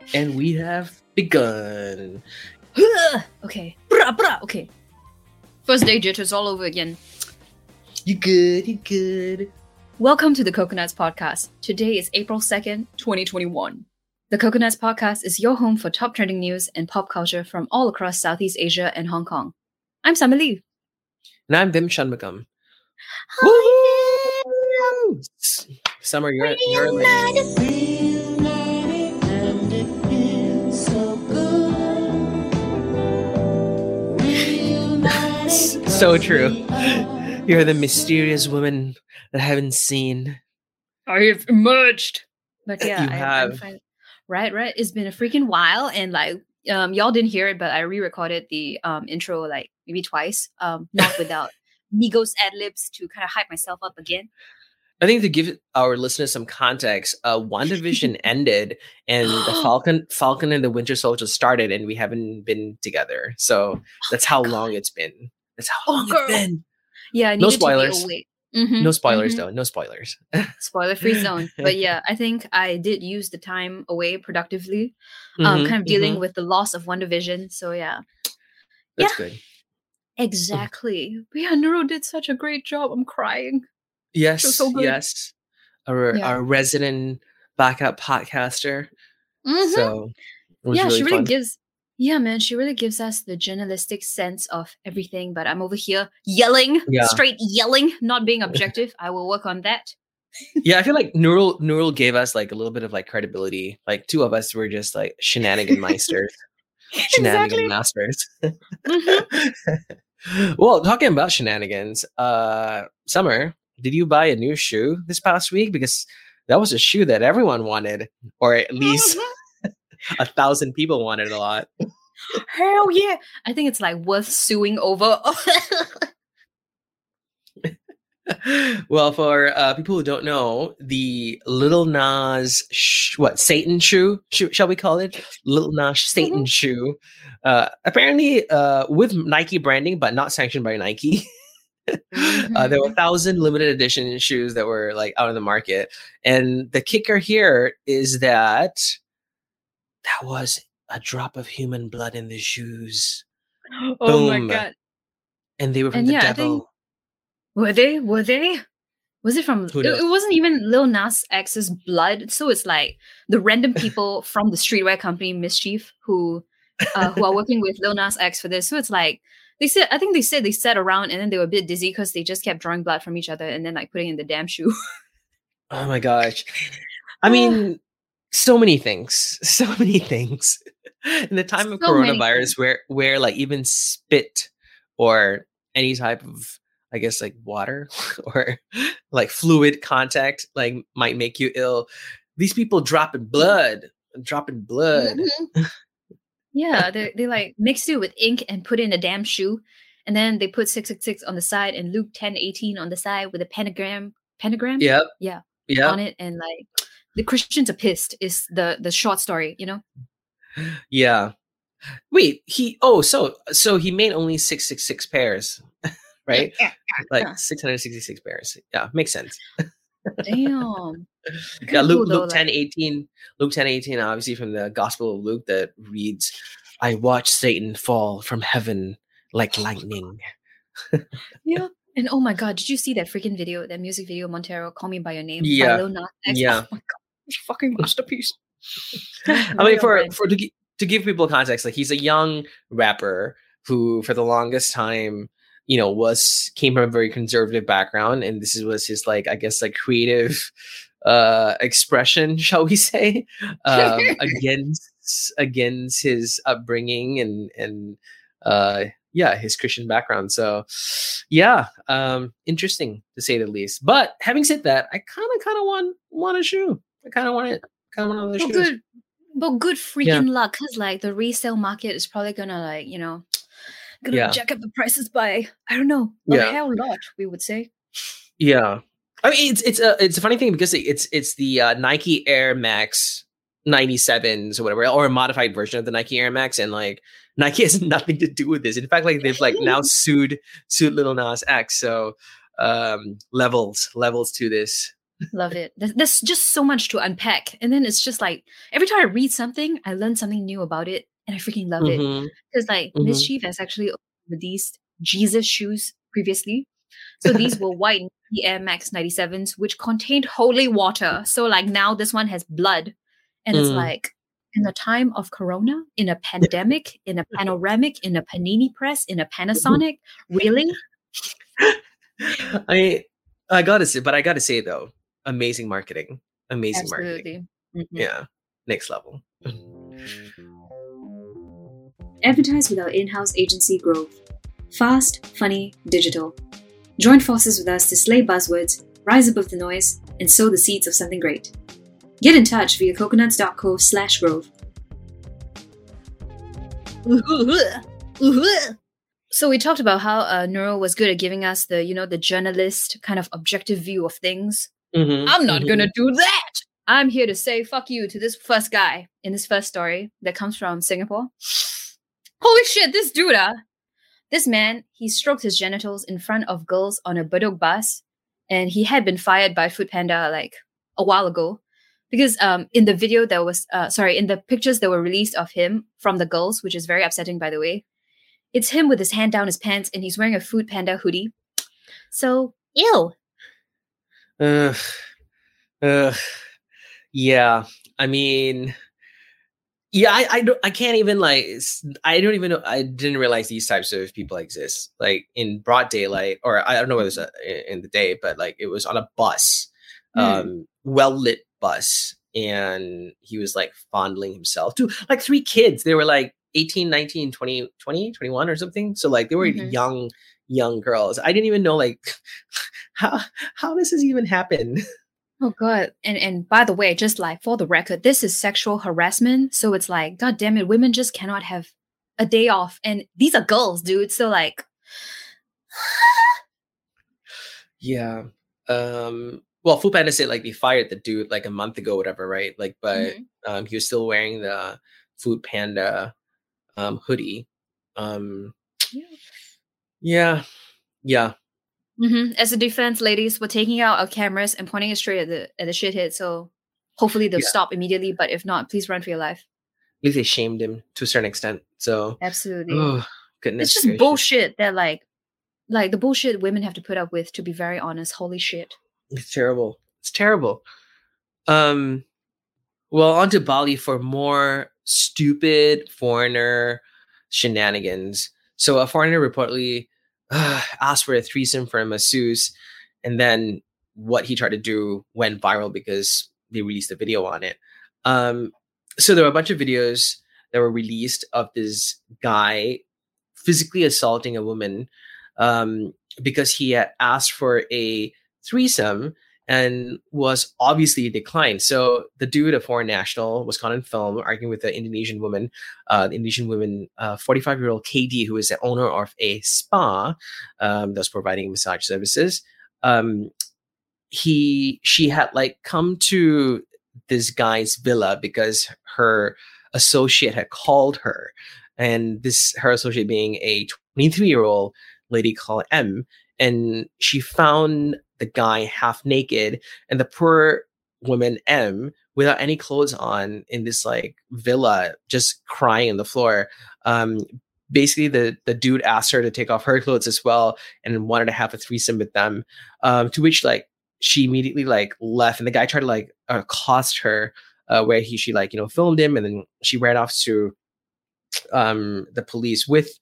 And we have begun. Okay. Brah, brah. Okay. First day jitters all over again. You good, you good. Welcome to the Coconuts Podcast. Today is April 2nd, 2021. The Coconuts Podcast is your home for top trending news and pop culture from all across Southeast Asia and Hong Kong. I'm Summer Lee. And I'm Vim Shanmugam. Hi. Summer, you're like... So true. You're the mysterious woman that I haven't seen. I have emerged. But yeah, You have. Right. It's been a freaking while, and y'all didn't hear it, but I re-recorded the intro like maybe twice. Not without Migos ad-libs to kind of hype myself up again. I think to give our listeners some context, WandaVision ended and the Falcon and the Winter Soldier started, and we haven't been together. So that's how long it's been. That's how long it's been. Yeah, no spoilers. To be No spoilers though. No spoilers. Spoiler-free zone. But yeah, I think I did use the time away productively, kind of dealing with the loss of WandaVision. So yeah. That's good. Exactly. But yeah, Neuro did such a great job. I'm crying. Yes, so good. yes. Our resident backup podcaster. So it was really she really fun. she really gives us the journalistic sense of everything. But I'm over here yelling, straight yelling, not being objective. I will work on that. Yeah, I feel like Neural gave us like a little bit of like credibility. Like two of us were just like shenanigan meisters. Shenanigan masters. Well, talking about shenanigans, Summer, did you buy a new shoe this past week? Because that was a shoe that everyone wanted, or at least 1,000 people wanted a lot. Hell yeah. I think it's like worth suing over. Well, for people who don't know, the Lil Nas Satan shoe, shall we call it? Lil Nas Satan shoe. Apparently with Nike branding, but not sanctioned by Nike. There were 1,000 limited edition shoes that were like out of the market. And the kicker here is that was a drop of human blood in the shoes. Oh my God. And they were from the devil. Were they? Was it from... It wasn't even Lil Nas X's blood. So it's like the random people from the streetwear company Mischief who are working with Lil Nas X for this. So it's like, they said they sat around and then they were a bit dizzy because they just kept drawing blood from each other and then like putting in the damn shoe. Oh my gosh. I mean, so many things. In the time of coronavirus where like even spit or any type of, I guess, like water or like fluid contact like might make you ill. These people dropping blood. Yeah, they like mixed it with ink and put in a damn shoe. And then they put 666 on the side and Luke 10:18 on the side with a pentagram. Yep. Yeah. On it. And like the Christians are pissed is the short story, you know? Yeah. Wait, so he made only 666 pairs, right? Like 666 pairs. Yeah, makes sense. Damn. Yeah, Luke 10:18. Luke 10:18, obviously from the Gospel of Luke, that reads, "I watched Satan fall from heaven like lightning." Yeah. And oh my God, did you see that freaking video, that music video, Montero, Call Me By Your Name? Yeah. By Lil Nas X? Yeah. Oh my God, it's a fucking masterpiece. I mean, to give people context, like he's a young rapper who, for the longest time, you know, came from a very conservative background, and this was his like, I guess, like creative expression, shall we say, against his upbringing and his Christian background. So yeah, interesting to say the least. But having said that, I kind of want a shoe. I kind of want it. Kind of want one of those shoes. But good freaking luck, because like the resale market is probably gonna like, you know, jack up the prices by, I don't know, a hell lot, we would say. Yeah. I mean, it's a funny thing because it's the Nike Air Max 97s or whatever, or a modified version of the Nike Air Max, and like Nike has nothing to do with this. In fact, like they've like now sued Lil Nas X. So levels to this Love it. There's just so much to unpack. And then it's just like every time I read something, I learn something new about it. And I freaking love it. Because like Mischief has actually released Jesus shoes previously. So these were white Air Max 97s, which contained holy water. So like now this one has blood. And it's like in the time of Corona, in a pandemic, in a panoramic, in a panini press, in a Panasonic. Really? I gotta say though, amazing marketing. Absolutely. Marketing. Yeah. Next level. Advertise with our in-house agency Grove. Fast, funny, digital. Join forces with us to slay buzzwords, rise above the noise, and sow the seeds of something great. Get in touch via coconuts.co/grove. So we talked about how Nurul was good at giving us the journalist kind of objective view of things. I'm not gonna do that. I'm here to say fuck you to this first guy in this first story that comes from Singapore. Holy shit, this dude, this man, he stroked his genitals in front of girls on a Bedok bus, and he had been fired by Foodpanda like a while ago. Because in the video that was, in the pictures that were released of him from the girls, which is very upsetting, by the way, it's him with his hand down his pants and he's wearing a Foodpanda hoodie. So, ew. Yeah. I mean, yeah, I can't even like, I don't even know. I didn't realize these types of people exist. Like in broad daylight, or I don't know whether it was in the day, but like it was on a bus, well lit bus, and he was like fondling himself to like 3 kids. They were like 18, 19, 20, 21 or something. So like they were young girls. I didn't even know like how does this even happen? Oh god. And by the way, just like for the record, this is sexual harassment. So it's like, god damn it, women just cannot have a day off. And these are girls, dude. So like yeah. Well, Foodpanda said like they fired the dude like a month ago, whatever, right? Like, but he was still wearing the Foodpanda hoodie. Yeah. As a defense, ladies, we're taking out our cameras and pointing it straight at the shithead. So hopefully they'll stop immediately. But if not, please run for your life. At least they shamed him to a certain extent. So absolutely, oh, goodness, it's just bullshit that like the bullshit women have to put up with. To be very honest, holy shit, it's terrible. It's terrible. Well, on to Bali for more stupid foreigner shenanigans. So a foreigner reportedly asked for a threesome for a masseuse, and then what he tried to do went viral because they released a video on it. So there were a bunch of videos that were released of this guy physically assaulting a woman because he had asked for a threesome and was obviously declined. So the dude, a foreign national, was caught on film arguing with the Indonesian woman, 45-year-old KD, who is the owner of a spa that's providing massage services. She had like come to this guy's villa because her associate had called her, and her associate being a 23-year-old lady called M, and she found the guy half naked, and the poor woman M without any clothes on in this like villa, just crying on the floor. Basically the dude asked her to take off her clothes as well and wanted to have a threesome with them, to which like she immediately like left, and the guy tried to like accost her, where she like filmed him, and then she ran off to the police with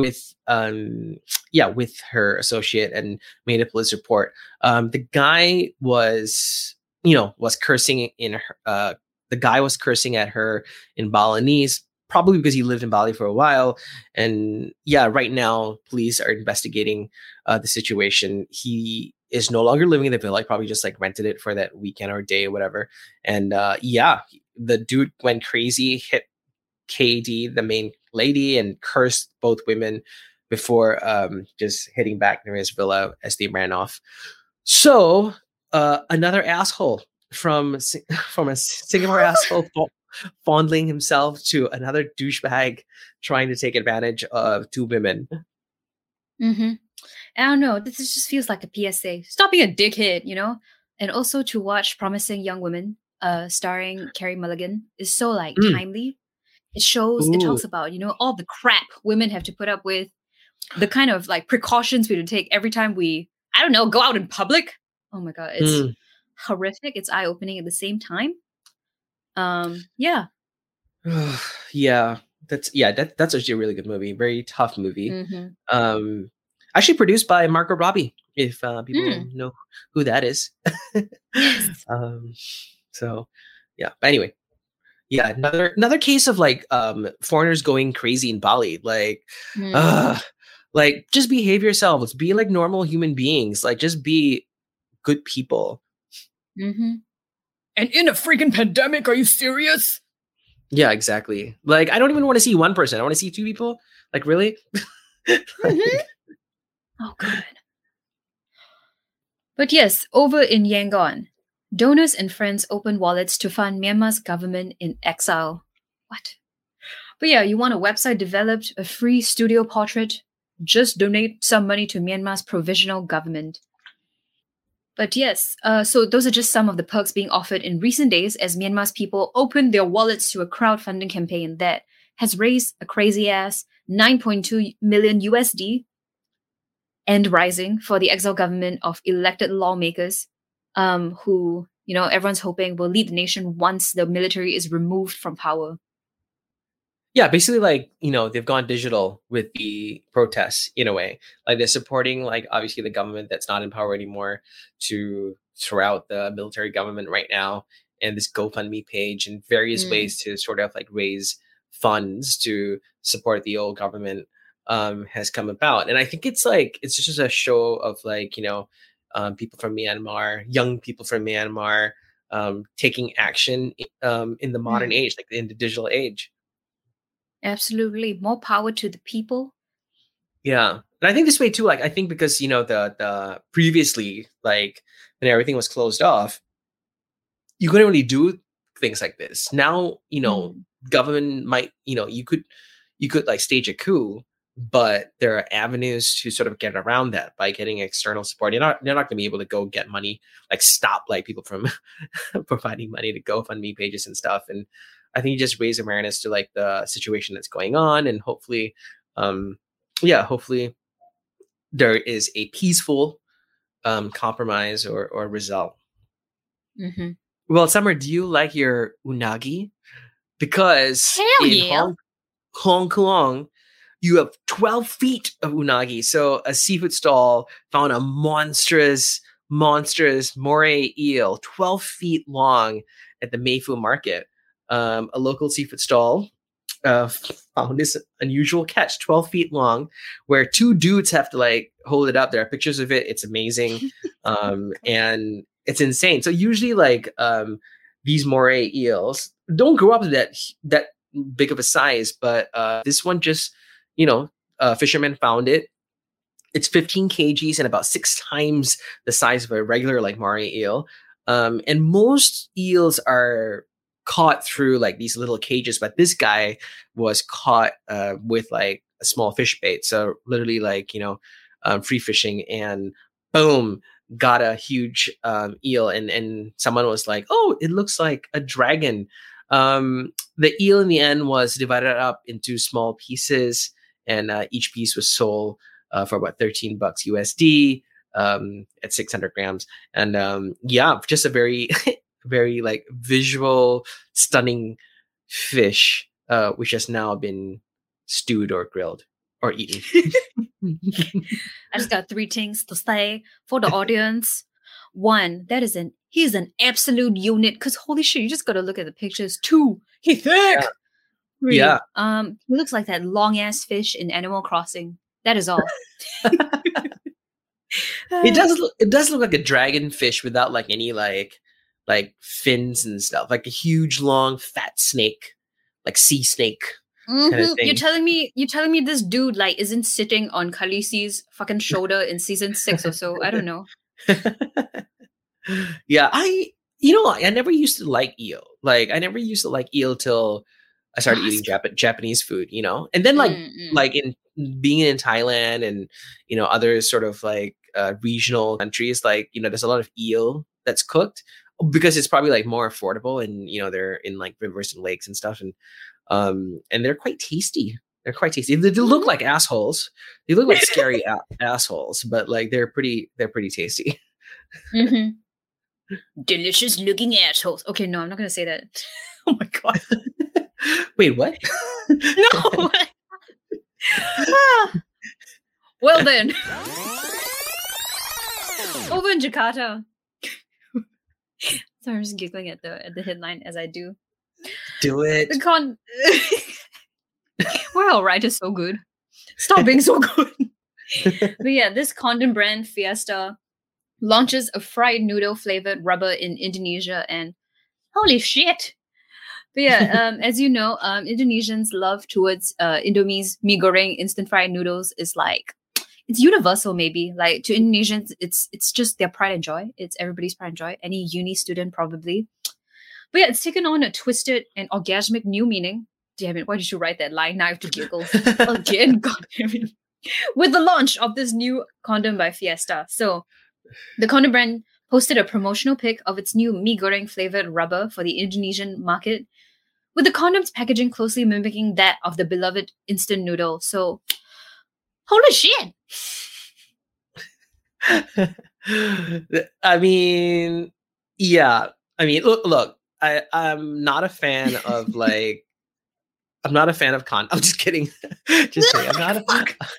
her associate and made a police report. The guy was cursing the guy was cursing at her in Balinese, probably because he lived in Bali for a while. And right now police are investigating the situation. He is no longer living in the villa, probably just like rented it for that weekend or day or whatever. And the dude went crazy, hit KD, the main lady, and cursed both women before just hitting back near his villa as they ran off. So another asshole from a Singapore asshole fondling himself to another douchebag trying to take advantage of 2 women. I don't know. This just feels like a PSA. Stop being a dickhead, And also to watch Promising Young Women, starring Carey Mulligan, is so like timely. It talks about, all the crap women have to put up with, the kind of like precautions we have to take every time we, I don't know, go out in public. Oh my God, it's horrific. It's eye-opening at the same time. Yeah. Yeah. That's actually a really good movie. Very tough movie. Actually produced by Margot Robbie, if people know who that is. Yes. So yeah. But anyway, yeah, another case of like foreigners going crazy in Bali. Like like just behave yourselves. Be like normal human beings. Like just be good people. And in a freaking pandemic, are you serious? Yeah, exactly. Like, I don't even want to see one person. I want to see two people. Like, really? Oh, God. But yes, over in Yangon, donors and friends open wallets to fund Myanmar's government in exile. What? But yeah, you want a website developed, a free studio portrait? Just donate some money to Myanmar's provisional government. But yes, so those are just some of the perks being offered in recent days as Myanmar's people opened their wallets to a crowdfunding campaign that has raised a crazy ass 9.2 million USD and rising for the exile government of elected lawmakers who, everyone's hoping will lead the nation once the military is removed from power. Yeah, basically, like, they've gone digital with the protests in a way. Like, they're supporting, like, obviously the government that's not in power anymore to throw out the military government right now, and this GoFundMe page and various ways to sort of like raise funds to support the old government has come about. And I think it's just a show of like, people from Myanmar, young people from Myanmar taking action in the modern age, like in the digital age. Absolutely. More power to the people. Yeah. And I think this way too, like, I think because, the previously, like when everything was closed off, you couldn't really do things like this. Now, government might, you could like stage a coup, but there are avenues to sort of get around that by getting external support. They're not going to be able to go get money, like stop like people from providing money to GoFundMe pages and stuff. And I think you just raise awareness to like the situation that's going on, and hopefully, hopefully there is a peaceful compromise or result. Well, Summer, do you like your unagi? Because Hong Kong, you have 12 feet of unagi. So a seafood stall found a monstrous moray eel, 12 feet long at the Mayfu market. A local seafood stall found this unusual catch, 12 feet long, where two dudes have to like hold it up. There are pictures of it. It's amazing. And it's insane. So usually like these moray eels don't grow up to that big of a size, but this one just, fishermen found it. It's 15 kgs and about 6 times the size of a regular like moray eel. And most eels are caught through like these little cages, but this guy was caught with like a small fish bait. So literally like, free fishing, and boom, got a huge eel. And someone was like, oh, it looks like a dragon. The eel in the end was divided up into small pieces, and each piece was sold for about $13 USD at 600 grams. And just a very, very like visual, stunning fish, which has now been stewed or grilled or eaten. I just got 3 things to say for the audience. One, he's an absolute unit, because holy shit, you just gotta look at the pictures. 2, he's thick. Yeah. He looks like that long ass fish in Animal Crossing. That is all. It does look like a dragon fish without like any like fins and stuff, like a huge long fat snake, like sea snake. Kind of thing. You're telling me this dude like isn't sitting on Khaleesi's fucking shoulder in season 6 or so? I don't know. Yeah, I never used to like eel. Like I never used to like eel till I started eating Japanese food, and then like in being in Thailand and other sort of like regional countries, like there's a lot of eel that's cooked, because it's probably like more affordable, and they're in like rivers and lakes and stuff, and they're quite tasty. They're quite tasty. They look like assholes. They look like scary assholes, but like they're pretty tasty. Mm-hmm. Delicious looking assholes. Okay, no, I'm not gonna say that. Oh my god. Wait, what? No. Well then, over in Jakarta. Sorry, I'm just giggling at the headline as I do. Do it. Wow, right is so good. Stop being so good. But yeah, this condom brand Fiesta launches a fried noodle flavored rubber in Indonesia, and holy shit. But yeah, as you know, Indonesians' love towards Indomie's mee goreng instant fried noodles is like, it's universal maybe. Like to Indonesians, it's just their pride and joy. It's everybody's pride and joy. Any uni student probably. But yeah, it's taken on a twisted and orgasmic new meaning. Damn it, why did you write that line? Now I have to giggle again. God damn it. With the launch of this new condom by Fiesta. So the condom brand posted a promotional pic of its new mee goreng flavored rubber for the Indonesian market, with the condom's packaging closely mimicking that of the beloved instant noodle. So, holy shit! I mean, yeah. I mean, look. I'm not a fan of like. I'm not a fan of I'm just kidding. Just kidding. I'm not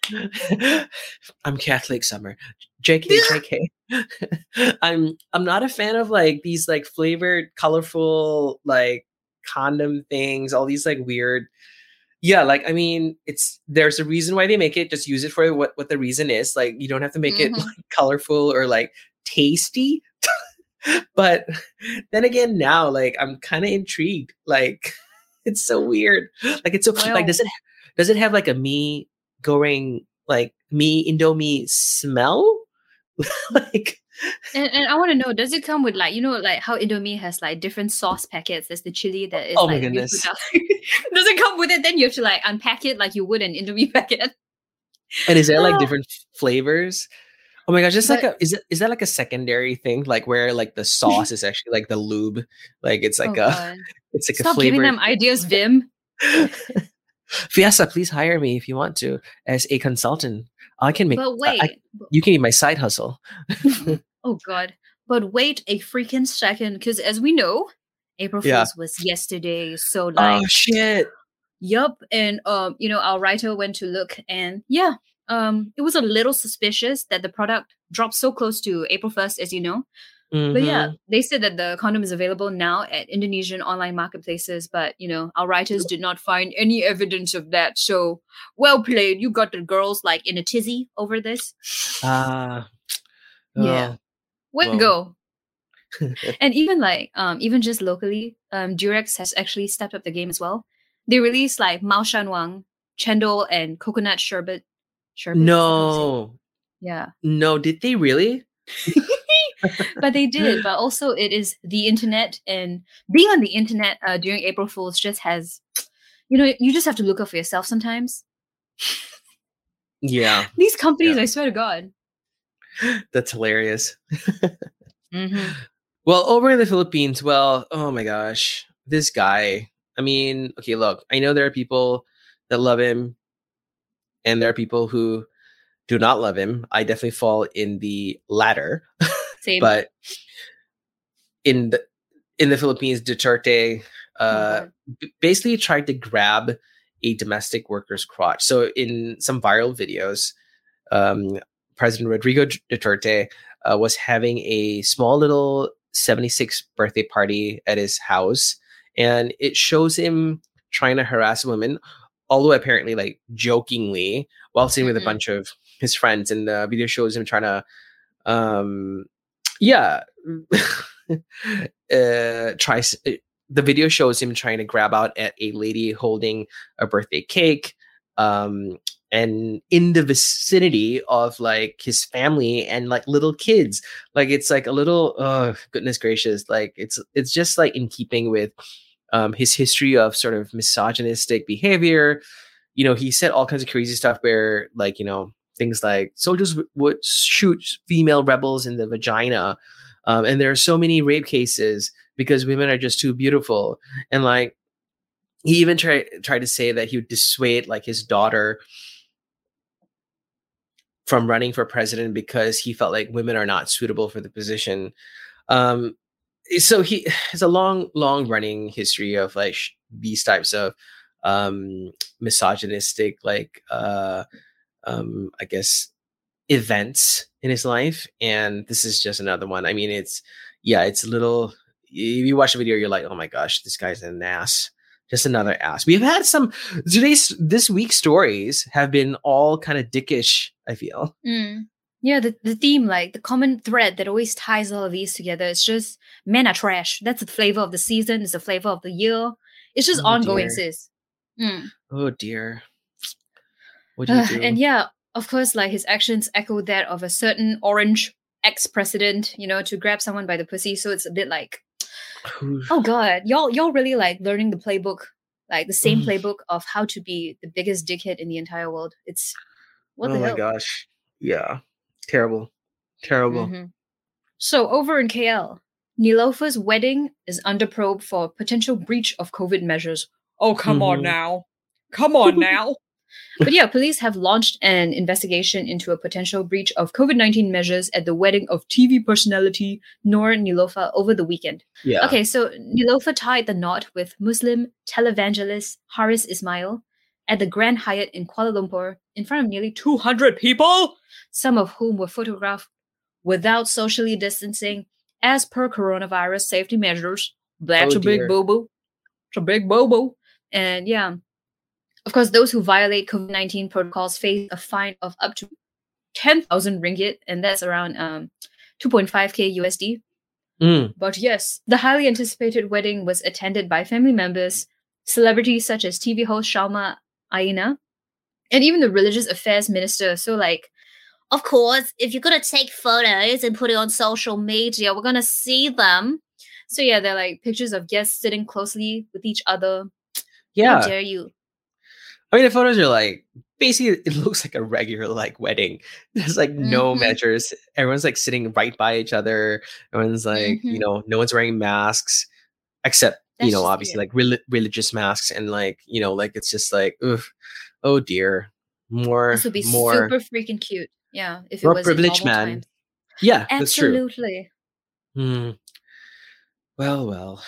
I'm Catholic, Summer. JK. I'm not a fan of like these like flavored, colorful like condom things. All these like weird. Yeah, like I mean, there's a reason why they make it. Just use it for what the reason is. Like you don't have to make it like, colorful or like tasty. But then again, now like I'm kind of intrigued. Like. It's so weird. Like it's so like does it have like a mee goreng like mee Indomie smell? Like and I want to know, does it come with like like how Indomie has like different sauce packets? There's the chili that is my goodness. Does it come with it? Then you have to like unpack it like you would an Indomie packet. And is there like different flavors? Oh my gosh, is that like a secondary thing, like where like the sauce is actually like the lube, like it's like it's like Stop a flavor. Giving them ideas, Vim. Fiesta, please hire me if you want to as a consultant. I can make. But wait, you can be my side hustle. Oh god! But wait a freaking second, because as we know, April Fool's was yesterday. So like, oh shit. Yup, and our writer went to look, and yeah. It was a little suspicious that the product dropped so close to April 1st, as you know. Mm-hmm. But yeah, they said that the condom is available now at Indonesian online marketplaces, but our writers did not find any evidence of that. So well played. You got the girls like in a tizzy over this. Yeah. Way to go. And even like, even just locally, Durex has actually stepped up the game as well. They released like Mao Shan Wang, chendol, and coconut sherbet. No. Yeah. No, did they really? But they did. But also it is the internet, and being on the internet during April Fool's just has, you just have to look out for yourself sometimes. Yeah. These companies, I swear to God. That's hilarious. Mm-hmm. Well, over in the Philippines, oh my gosh, this guy. I mean, okay, look, I know there are people that love him. And there are people who do not love him. I definitely fall in the latter. Same. But in the Philippines, Duterte basically tried to grab a domestic worker's crotch. So in some viral videos, President Rodrigo Duterte was having a small little 76th birthday party at his house, and it shows him trying to harass women. Although apparently, like jokingly, while sitting with a bunch of his friends, and the video shows him trying to, the video shows him trying to grab out at a lady holding a birthday cake, and in the vicinity of like his family and like little kids. Like it's like a little, oh goodness gracious, like it's just like in keeping with his history of sort of misogynistic behavior. He said all kinds of crazy stuff where like, things like soldiers would shoot female rebels in the vagina. And there are so many rape cases because women are just too beautiful. And like, he even tried to say that he would dissuade like his daughter from running for president because he felt like women are not suitable for the position. So he has a long running history of like these types of misogynistic, like I guess, events in his life, and this is just another one. I mean, it's a little. If you watch the video, you're like, oh my gosh, this guy's an ass. Just another ass. We've had some this week's stories have been all kind of dickish, I feel. Yeah, the theme, like the common thread that always ties all of these together, it's just men are trash. That's the flavor of the season. It's the flavor of the year. It's just ongoing, dear. sis. Oh dear. What do you do? And yeah, of course, like his actions echo that of a certain orange ex-president, to grab someone by the pussy. So it's a bit like, oh god, y'all really like learning the playbook, like the same playbook of how to be the biggest dickhead in the entire world. It's what the hell? Oh my gosh. Yeah. Terrible. So over in KL, Nilofer's wedding is under probe for potential breach of COVID measures. Oh, come on now. But yeah, police have launched an investigation into a potential breach of COVID-19 measures at the wedding of TV personality Noor Nilofer over the weekend. Yeah. Okay, so Nilofer tied the knot with Muslim televangelist Haris Ismail at the Grand Hyatt in Kuala Lumpur in front of nearly 200 people, some of whom were photographed without socially distancing as per coronavirus safety measures. That's a big boo-boo. It's a big boo-boo. And yeah, of course, those who violate COVID-19 protocols face a fine of up to 10,000 ringgit, and that's around 2.5k USD. But yes, the highly anticipated wedding was attended by family members, celebrities such as TV host Shalma Aina, and even the religious affairs minister. So like, of course, if you're going to take photos and put it on social media, we're going to see them. So yeah, they're like pictures of guests sitting closely with each other. Yeah. How dare you? I mean, the photos are like, basically, it looks like a regular like wedding. There's like no measures. Everyone's like sitting right by each other. Everyone's like, no one's wearing masks, except, obviously like religious masks. And like, like it's just like, oof, oh dear. This would be super freaking cute. Yeah. If it was privileged man. Times. Yeah, absolutely. That's true. Well,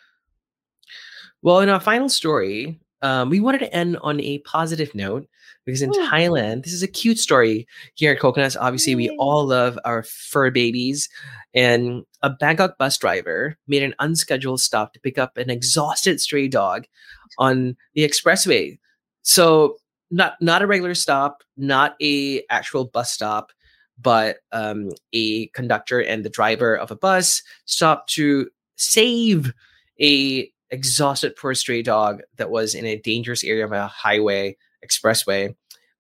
in our final story, we wanted to end on a positive note because in Thailand, this is a cute story here at Coconuts. Obviously, we all love our fur babies. And a Bangkok bus driver made an unscheduled stop to pick up an exhausted stray dog on the expressway. So not a regular stop, not a actual bus stop, but a conductor and the driver of a bus stopped to save a exhausted poor stray dog that was in a dangerous area of a highway expressway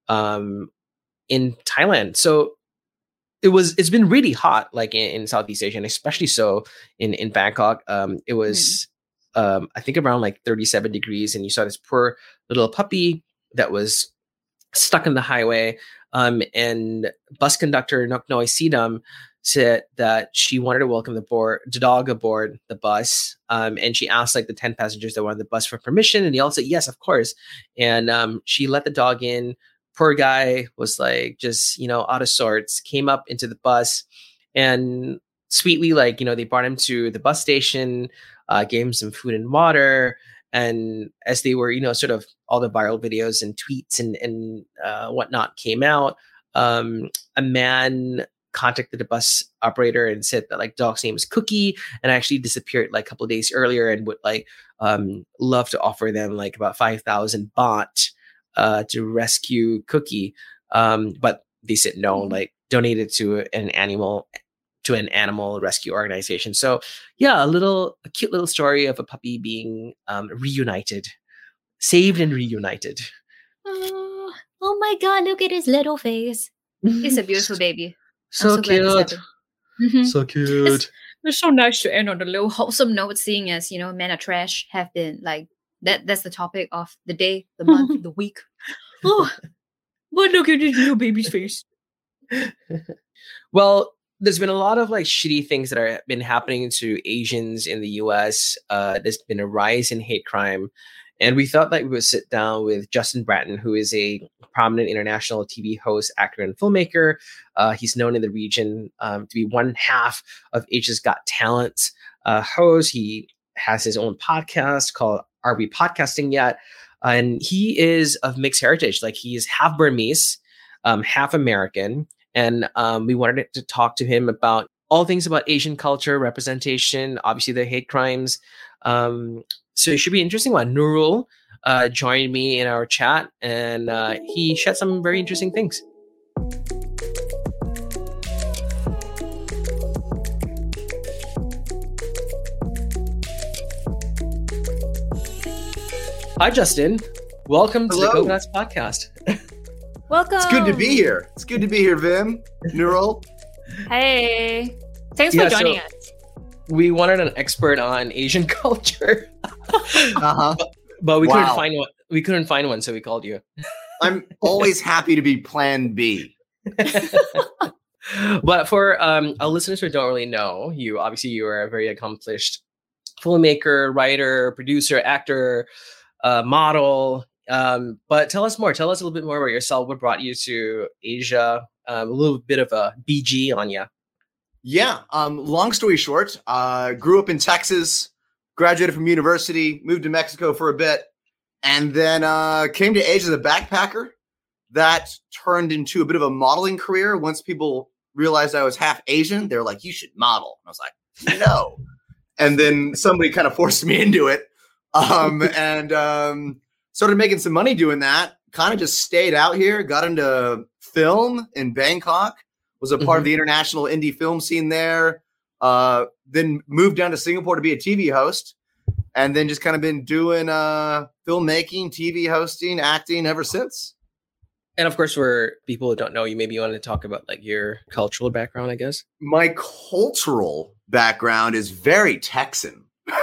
in Thailand. So it's been really hot like in Southeast Asia, and especially so in Bangkok. It was I think around like 37 degrees, and you saw this poor little puppy that was stuck in the highway. And bus conductor Noknoy Sidam said that she wanted to welcome the dog aboard the bus. And she asked like the 10 passengers that were on the bus for permission. And they all said, yes, of course. And she let the dog in. Poor guy was like, just, out of sorts, came up into the bus and sweetly, like, they brought him to the bus station, gave him some food and water. And as they were, sort of all the viral videos and tweets and whatnot came out, a man contacted the bus operator and said that like dog's name is Cookie and actually disappeared like a couple of days earlier and would like love to offer them like about 5,000 baht to rescue Cookie. But they said no, like donate it to an animal rescue organization. So yeah, a cute little story of a puppy being reunited, saved and reunited. Oh my God, look at his little face. He's a beautiful baby. So cute. So cute. It's so nice to end on a little wholesome note, seeing as, men are trash have been like, that's the topic of the day, the month, the week. Oh, but look at this little baby's face. Well, there's been a lot of like shitty things that are been happening to Asians in the US. There's been a rise in hate crime. And we thought that we would sit down with Justin Bratton, who is a prominent international TV host, actor, and filmmaker. He's known in the region to be one half of Asia's Got Talent host. He has his own podcast called Are We Podcasting Yet? And he is of mixed heritage. Like, he is half Burmese, half American. And we wanted to talk to him about all things about Asian culture, representation, obviously the hate crimes. So it should be an interesting one. Nurul joined me in our chat, and he shared some very interesting things. Hi, Justin. Welcome to the Coconuts Podcast. Welcome. It's good to be here. It's good to be here, Vim. Nurul. Hey. Thanks for joining us. We wanted an expert on Asian culture. But we couldn't find one. We couldn't find one, so we called you. I'm always happy to be Plan B. But for our listeners who don't really know you, obviously you are a very accomplished filmmaker, writer, producer, actor, model. But tell us more. Tell us a little bit more about yourself. What brought you to Asia? A little bit of a BG on you. Yeah. Long story short, grew up in Texas, graduated from university, moved to Mexico for a bit, and then came to Asia as a backpacker. That turned into a bit of a modeling career. Once people realized I was half Asian, they were like, "You should model." And I was like, "No." And then somebody kind of forced me into it, and started making some money doing that. Kind of just stayed out here, got into film in Bangkok. Was a part of the international indie film scene there. Then moved down to Singapore to be a TV host, and then just kind of been doing filmmaking, TV hosting, acting ever since. And of course, for people who don't know you, maybe you wanted to talk about like your cultural background, I guess. My cultural background is very Texan.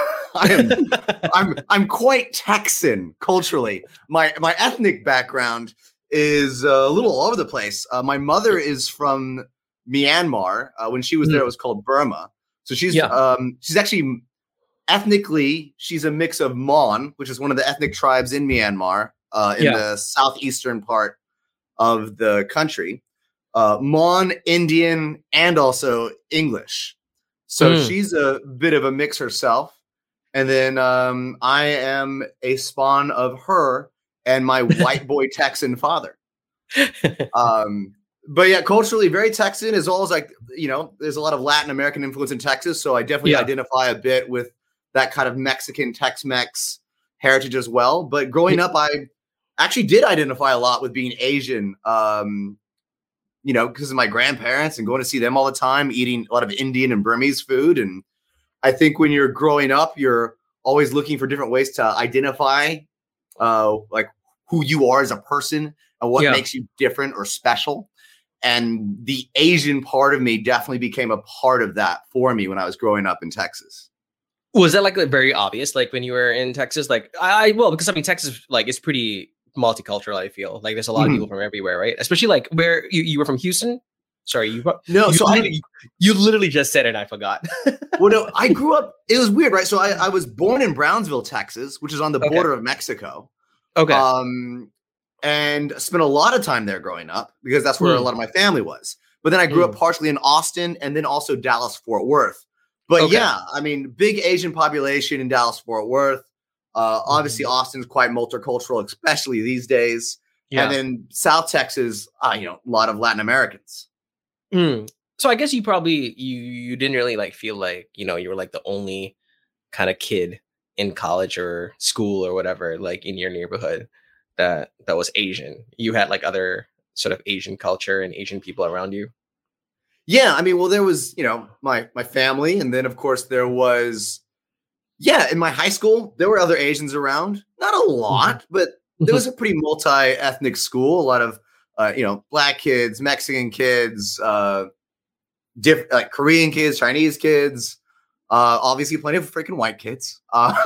I'm quite Texan culturally. My ethnic background is a little all over the place. My mother is from Myanmar. When she was there, it was called Burma. So she's actually ethnically, she's a mix of Mon, which is one of the ethnic tribes in Myanmar, in the southeastern part of the country. Mon, Indian, and also English. So she's a bit of a mix herself. And then I am a spawn of her and my white boy Texan father. But yeah, culturally very Texan, as well as like, you know, there's a lot of Latin American influence in Texas. So I definitely identify a bit with that kind of Mexican Tex-Mex heritage as well. But growing up, I actually did identify a lot with being Asian, you know, because of my grandparents and going to see them all the time, eating a lot of Indian and Burmese food. And I think when you're growing up, you're always looking for different ways to identify like who you are as a person and what makes you different or special. And the Asian part of me definitely became a part of that for me when I was growing up in Texas. Was that like very obvious? Like when you were in Texas, like because I mean, Texas, like it's pretty multicultural. I feel like there's a lot of people from everywhere, right? Especially like where you were from Houston. Sorry, you literally just said it. I forgot. Well, no, I grew up. It was weird, right? So I was born in Brownsville, Texas, which is on the border of Mexico. Okay. And spent a lot of time there growing up because that's where a lot of my family was. But then I grew up partially in Austin and then also Dallas, Fort Worth. But yeah, I mean, big Asian population in Dallas, Fort Worth. Obviously, Austin's quite multicultural, especially these days. Yeah. And then South Texas, you know, a lot of Latin Americans. So I guess you probably you didn't really like feel like, you know, you were like the only kind of kid in college or school or whatever, like in your neighborhood that was Asian. You had like other sort of Asian culture and Asian people around you. Yeah, I mean, well, there was, you know, my family, and then of course there was, in my high school there were other Asians around. Not a lot, but there was a pretty multi-ethnic school. A lot of you know, black kids, Mexican kids, like Korean kids, Chinese kids, obviously plenty of freaking white kids.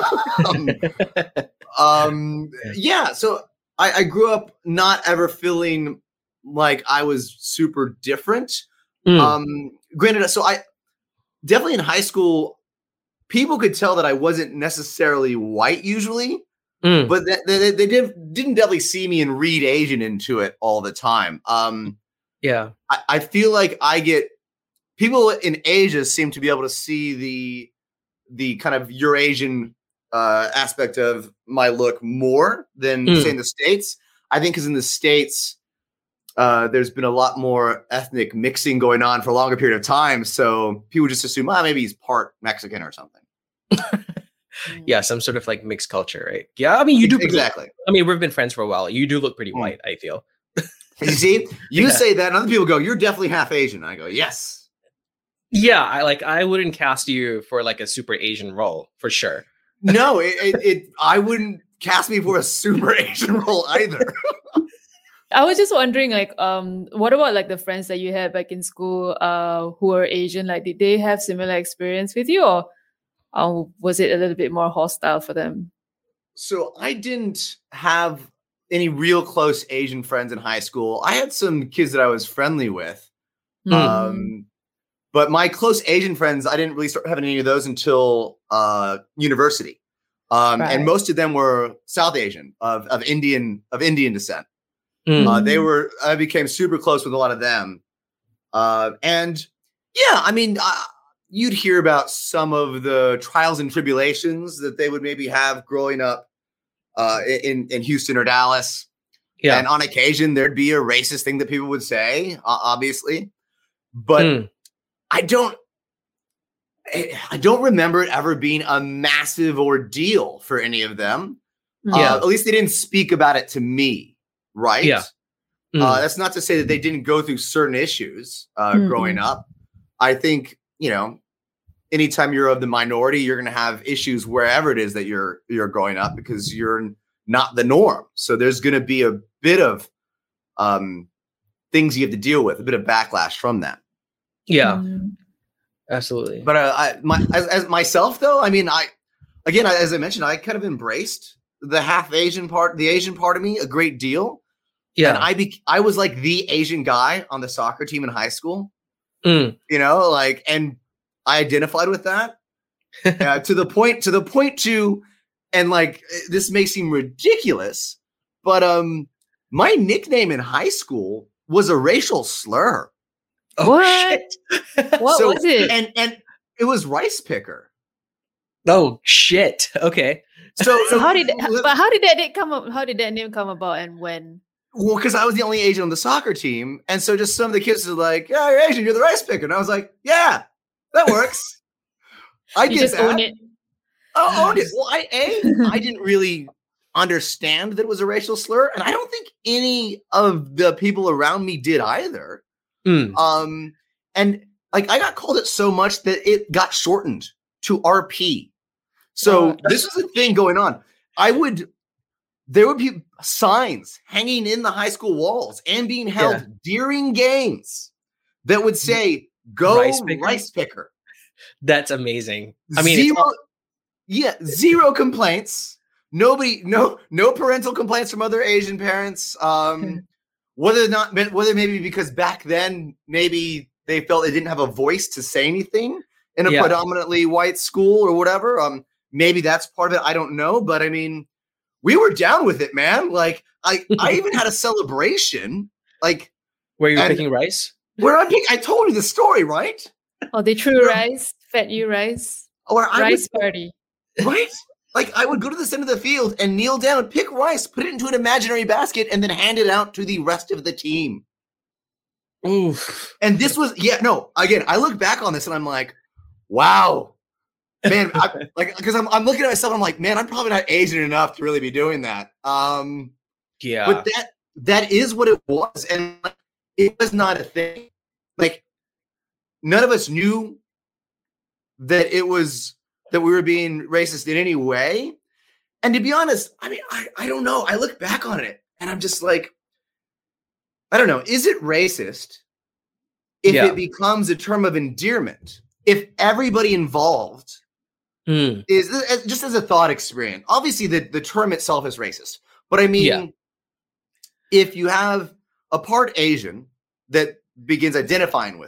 Yeah, so I grew up not ever feeling like I was super different. Granted, so I definitely in high school, people could tell that I wasn't necessarily white usually, but they didn't definitely see me and read Asian into it all the time. I feel like people in Asia seem to be able to see the kind of Eurasian aspect of my look more than say in the States. I think because in the States, there's been a lot more ethnic mixing going on for a longer period of time. So people just assume, maybe he's part Mexican or something. Yeah, some sort of like mixed culture, right? Yeah, I mean, you do exactly. I mean, we've been friends for a while. You do look pretty white, I feel. You see, you say that, and other people go, "You're definitely half Asian." I go, "Yes." Yeah, I wouldn't cast you for like a super Asian role for sure. No, I wouldn't cast me for a super Asian role either. I was just wondering, like, what about like the friends that you had back in school, who are Asian? Like, did they have similar experience with you, or was it a little bit more hostile for them? So I didn't have any real close Asian friends in high school. I had some kids that I was friendly with. But my close Asian friends, I didn't really start having any of those until university. And most of them were South Asian of Indian descent. I became super close with a lot of them. And yeah, I mean, you'd hear about some of the trials and tribulations that they would maybe have growing up in Houston or Dallas. Yeah. And on occasion, there'd be a racist thing that people would say, obviously. But I don't remember it ever being a massive ordeal for any of them. At least they didn't speak about it to me, right? Yeah. That's not to say that they didn't go through certain issues growing up. I think, anytime you're of the minority, you're going to have issues wherever it is that you're growing up because you're not the norm. So there's going to be a bit of things you have to deal with, a bit of backlash from that. Yeah, absolutely. But as myself, though, I mean, as I mentioned, I kind of embraced the half Asian part, the Asian part of me, a great deal. Yeah, and I was like the Asian guy on the soccer team in high school. And I identified with that to the point and like this may seem ridiculous, but my nickname in high school was a racial slur. Oh, what? Shit. What was it? And it was rice picker. Oh shit. Okay. So how did that come up? How did that name come about, and when? Well, because I was the only Asian on the soccer team, and so just some of the kids were like, "Yeah, you're Asian. You're the rice picker," and I was like, "Yeah, that works." I get that. Own it. Oh, own it. Well, I didn't really understand that it was a racial slur, and I don't think any of the people around me did either. And like I got called it so much that it got shortened to RP. So this was a thing going on. There would be signs hanging in the high school walls and being held during games that would say, "Go rice picker." That's amazing. I mean, zero complaints. Nobody, no parental complaints from other Asian parents. Whether maybe because back then maybe they felt they didn't have a voice to say anything in a predominantly white school or whatever. Maybe that's part of it. I don't know, but I mean, we were down with it, man. Like I even had a celebration, like where you were picking rice. I told you the story, right? Oh, they threw rice, fed you rice. Rice party, right? Like I would go to the center of the field and kneel down and pick rice, put it into an imaginary basket, and then hand it out to the rest of the team. Oof. And this was, again, I look back on this and I'm like, wow, man, because I'm looking at myself and I'm like, man, I'm probably not Asian enough to really be doing that. But that is what it was. And it was not a thing. Like none of us knew that that we were being racist in any way. And to be honest, I mean, I don't know. I look back on it and I'm just like, I don't know. Is it racist if it becomes a term of endearment? If everybody involved is just as a thought experiment, obviously the term itself is racist, but I mean, if you have a part Asian that begins identifying with it,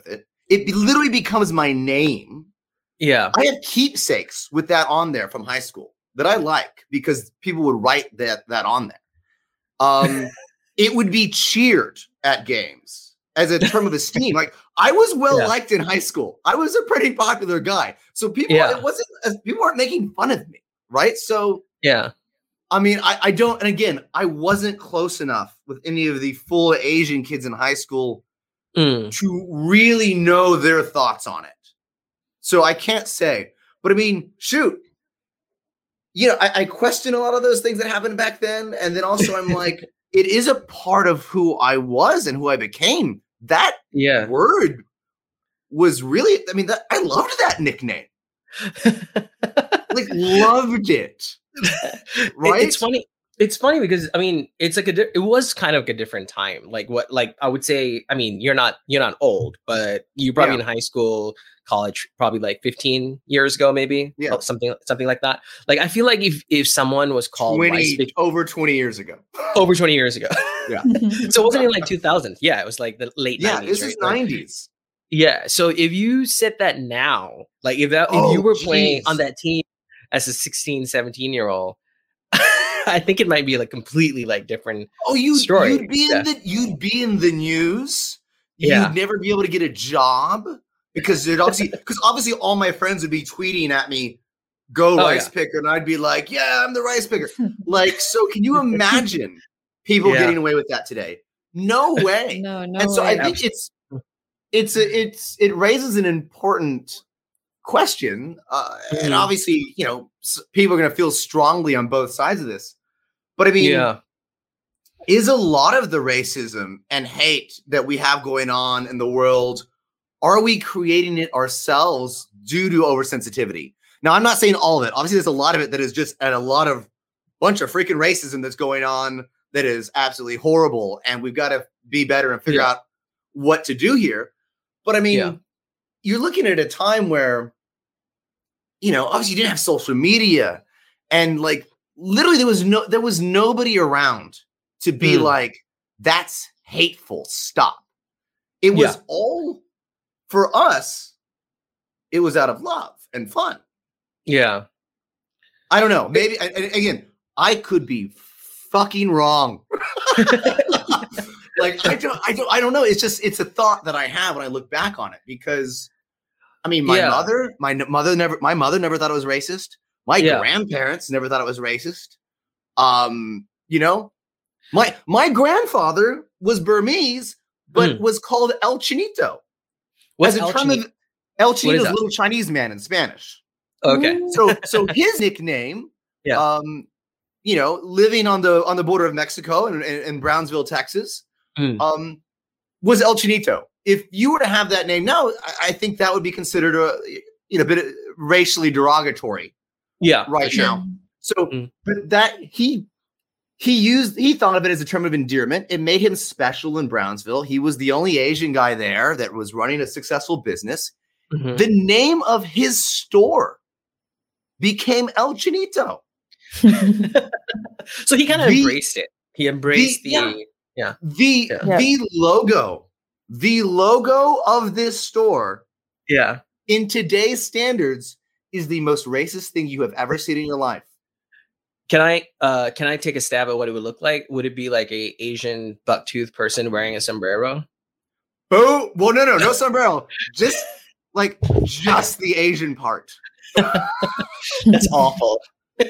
it literally becomes my name. Yeah. I have keepsakes with that on there from high school that I like because people would write that on there. It would be cheered at games as a term of esteem. Like I was well liked in high school. I was a pretty popular guy. So people, people weren't making fun of me. Right. So, I mean, I don't, and again, I wasn't close enough with any of the full Asian kids in high school to really know their thoughts on it. So I can't say, but I mean, shoot, I question a lot of those things that happened back then. And then also I'm like, it is a part of who I was and who I became. That word was really, I mean, I loved that nickname. Like loved it. Right? It's funny because I mean, it's like it was kind of like a different time. Like I would say, I mean, you're not old, but you're probably in high school, college, probably like 15 years ago, maybe something like that. Like I feel like if someone was called over 20 years ago, over 20 years ago, so it wasn't in like 2000. Yeah, it was like the late 90s. This is 90s. Yeah, so if you said that now, like if you were playing on that team as a 16, 17-year-old, I think it might be like completely like different story. You'd be in the news. You'd never be able to get a job because obviously all my friends would be tweeting at me, "Go rice picker," and I'd be like, "Yeah, I'm the rice picker." Like, so can you imagine people getting away with that today? No way. No and so way. I think it raises an important question, and obviously, people are going to feel strongly on both sides of this. But I mean, is a lot of the racism and hate that we have going on in the world, are we creating it ourselves due to oversensitivity? Now, I'm not saying all of it. Obviously, there's a lot of it that is just bunch of freaking racism that's going on that is absolutely horrible, and we've got to be better and figure out what to do here. But I mean, you're looking at a time where, obviously you didn't have social media, and like literally there was nobody around to be like, that's hateful. Stop. It was all for us. It was out of love and fun. Yeah. I don't know. Maybe again, I could be fucking wrong. Like I don't know. It's a thought that I have when I look back on it, because I mean, my mother never thought it was racist. My grandparents never thought it was racist. My grandfather was Burmese, but was called El Chinito. What's as a term of El Chinito is little Chinese man in Spanish. Okay. So his nickname, living on the border of Mexico in Brownsville, Texas, was El Chinito. If you were to have that name now, I think that would be considered a bit racially derogatory. Yeah, right now. So, but that he thought of it as a term of endearment. It made him special in Brownsville. He was the only Asian guy there that was running a successful business. The name of his store became El Chinito. So he kind of embraced it. He embraced the logo. The logo of this store, in today's standards, is the most racist thing you have ever seen in your life. Can I take a stab at what it would look like? Would it be like a Asian bucktooth person wearing a sombrero? Oh, well, no sombrero. Just the Asian part. That's awful.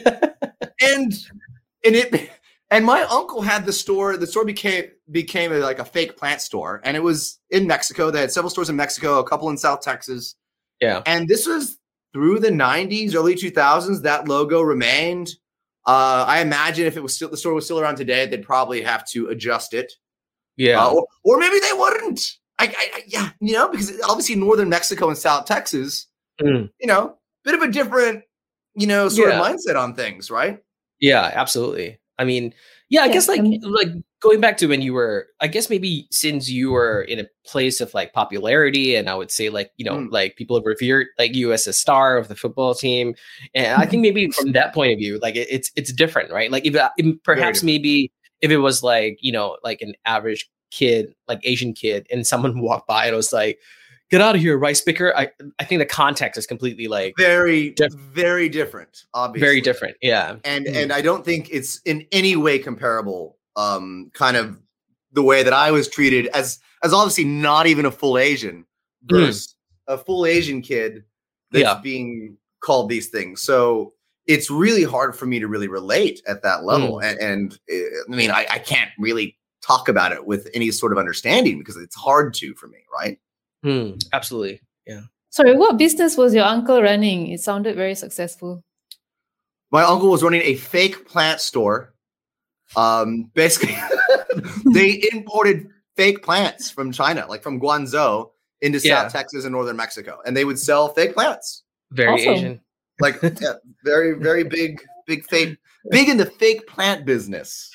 And my uncle had the store. The store became like a fake plant store, and it was in Mexico. They had several stores in Mexico, a couple in South Texas. Yeah, and this was through the 90s, early 2000s. That logo remained. I imagine if the store was still around today, they'd probably have to adjust it. Yeah, or maybe they wouldn't. Because obviously northern Mexico and South Texas, bit of a different, sort of mindset on things, right? Yeah, absolutely. I mean, I guess like going back to when you were, I guess maybe since you were in a place of like popularity, and I would say like, like people have revered like you as a star of the football team. And I think maybe from that point of view, like it's different, right? Like if perhaps maybe if it was like, like an average kid, like Asian kid, and someone walked by and was like, get out of here, rice picker. I think the context is completely like very different, obviously. Very different, yeah. And I don't think it's in any way comparable. Kind of the way that I was treated as obviously not even a full Asian versus a full Asian kid that's being called these things. So it's really hard for me to really relate at that level. And I mean, I can't really talk about it with any sort of understanding because it's hard to for me, right? Absolutely. Yeah. Sorry, what business was your uncle running? It sounded very successful. My uncle was running a fake plant store. Basically, they imported fake plants from China, like from Guangzou into South Texas and northern Mexico, and they would sell fake plants. Very awesome. Asian. Like very, very big fake, big in the fake plant business.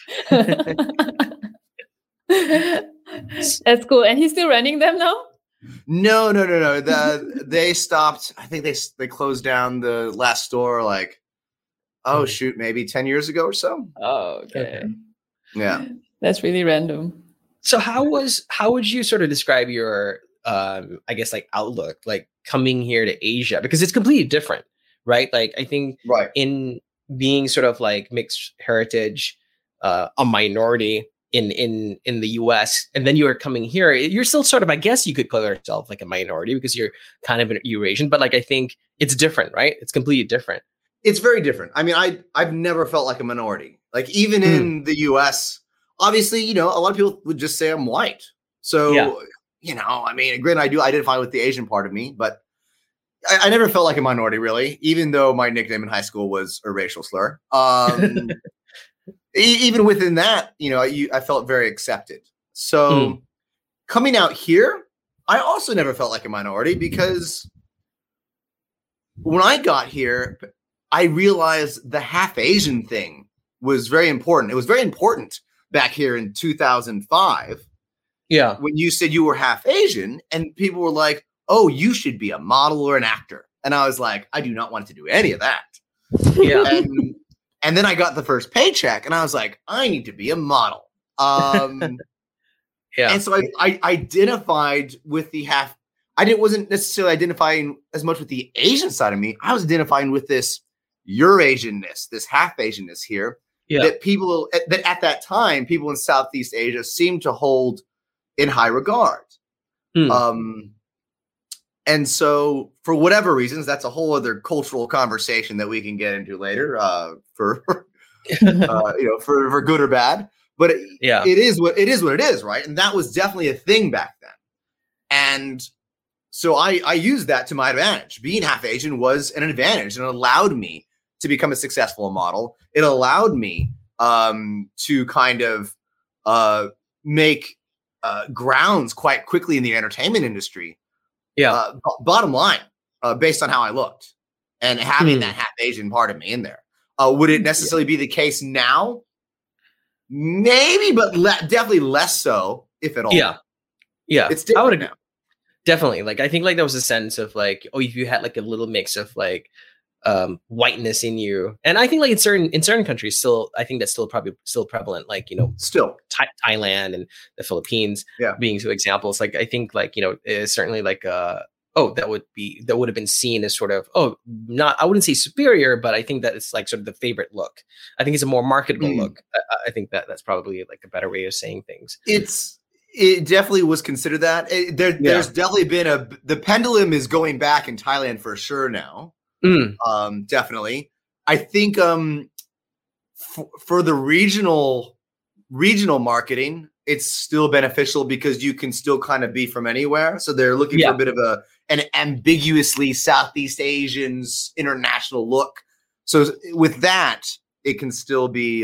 That's cool. And he's still running them now? No. They stopped. I think they closed down the last store like, shoot, maybe 10 years ago or so. Oh, okay. Yeah. That's really random. So how would you sort of describe your, I guess like outlook, like coming here to Asia, because it's completely different, right? Like I think in being sort of like mixed heritage, a minority in the US, and then you are coming here, you're still sort of, I guess you could call yourself like a minority because you're kind of an Eurasian, but like I think it's different, right? It's completely different. It's very different. I mean, I've never felt like a minority. Like even in the US, obviously, a lot of people would just say I'm white. So, I mean, granted, I do identify with the Asian part of me, but I never felt like a minority really, even though my nickname in high school was a racial slur. Even within that, I felt very accepted. So coming out here, I also never felt like a minority because when I got here, I realized the half Asian thing was very important. It was very important back here in 2005. Yeah. When you said you were half Asian and people were like, oh, you should be a model or an actor. And I was like, I do not want to do any of that. Yeah. And then I got the first paycheck and I was like, I need to be a model. And so I identified with the half. Wasn't necessarily identifying as much with the Asian side of me. I was identifying with this Eurasianness, this half Asianness here that at that time, people in Southeast Asia seemed to hold in high regard. And so for whatever reasons, that's a whole other cultural conversation that we can get into later, for good or bad, but it is what it is. Right. And that was definitely a thing back then. And so I used that to my advantage. Being half Asian was an advantage and it allowed me to become a successful model. It allowed me to kind of make grounds quite quickly in the entertainment industry. Yeah. Bottom line, based on how I looked and having that half Asian part of me in there. Would it necessarily be the case now? Maybe, but definitely less so, if at all. Yeah. It's different. I would agree. Definitely. Like, I think like there was a sense of like, if you had like a little mix of like whiteness in you, and I think like in certain countries still, I think that's still probably still prevalent. Like still Thailand and the Philippines being two examples. Like I think like certainly like that would have been seen as sort of I wouldn't say superior, but I think that it's like sort of the favorite look. I think it's a more marketable look. I think that's probably like a better way of saying things. It definitely was considered that. There's definitely been the pendulum is going back in Thailand for sure now. Definitely. I think for the regional marketing, it's still beneficial because you can still kind of be from anywhere. So they're looking for a bit of an ambiguously Southeast Asian's international look. So with that, it can still be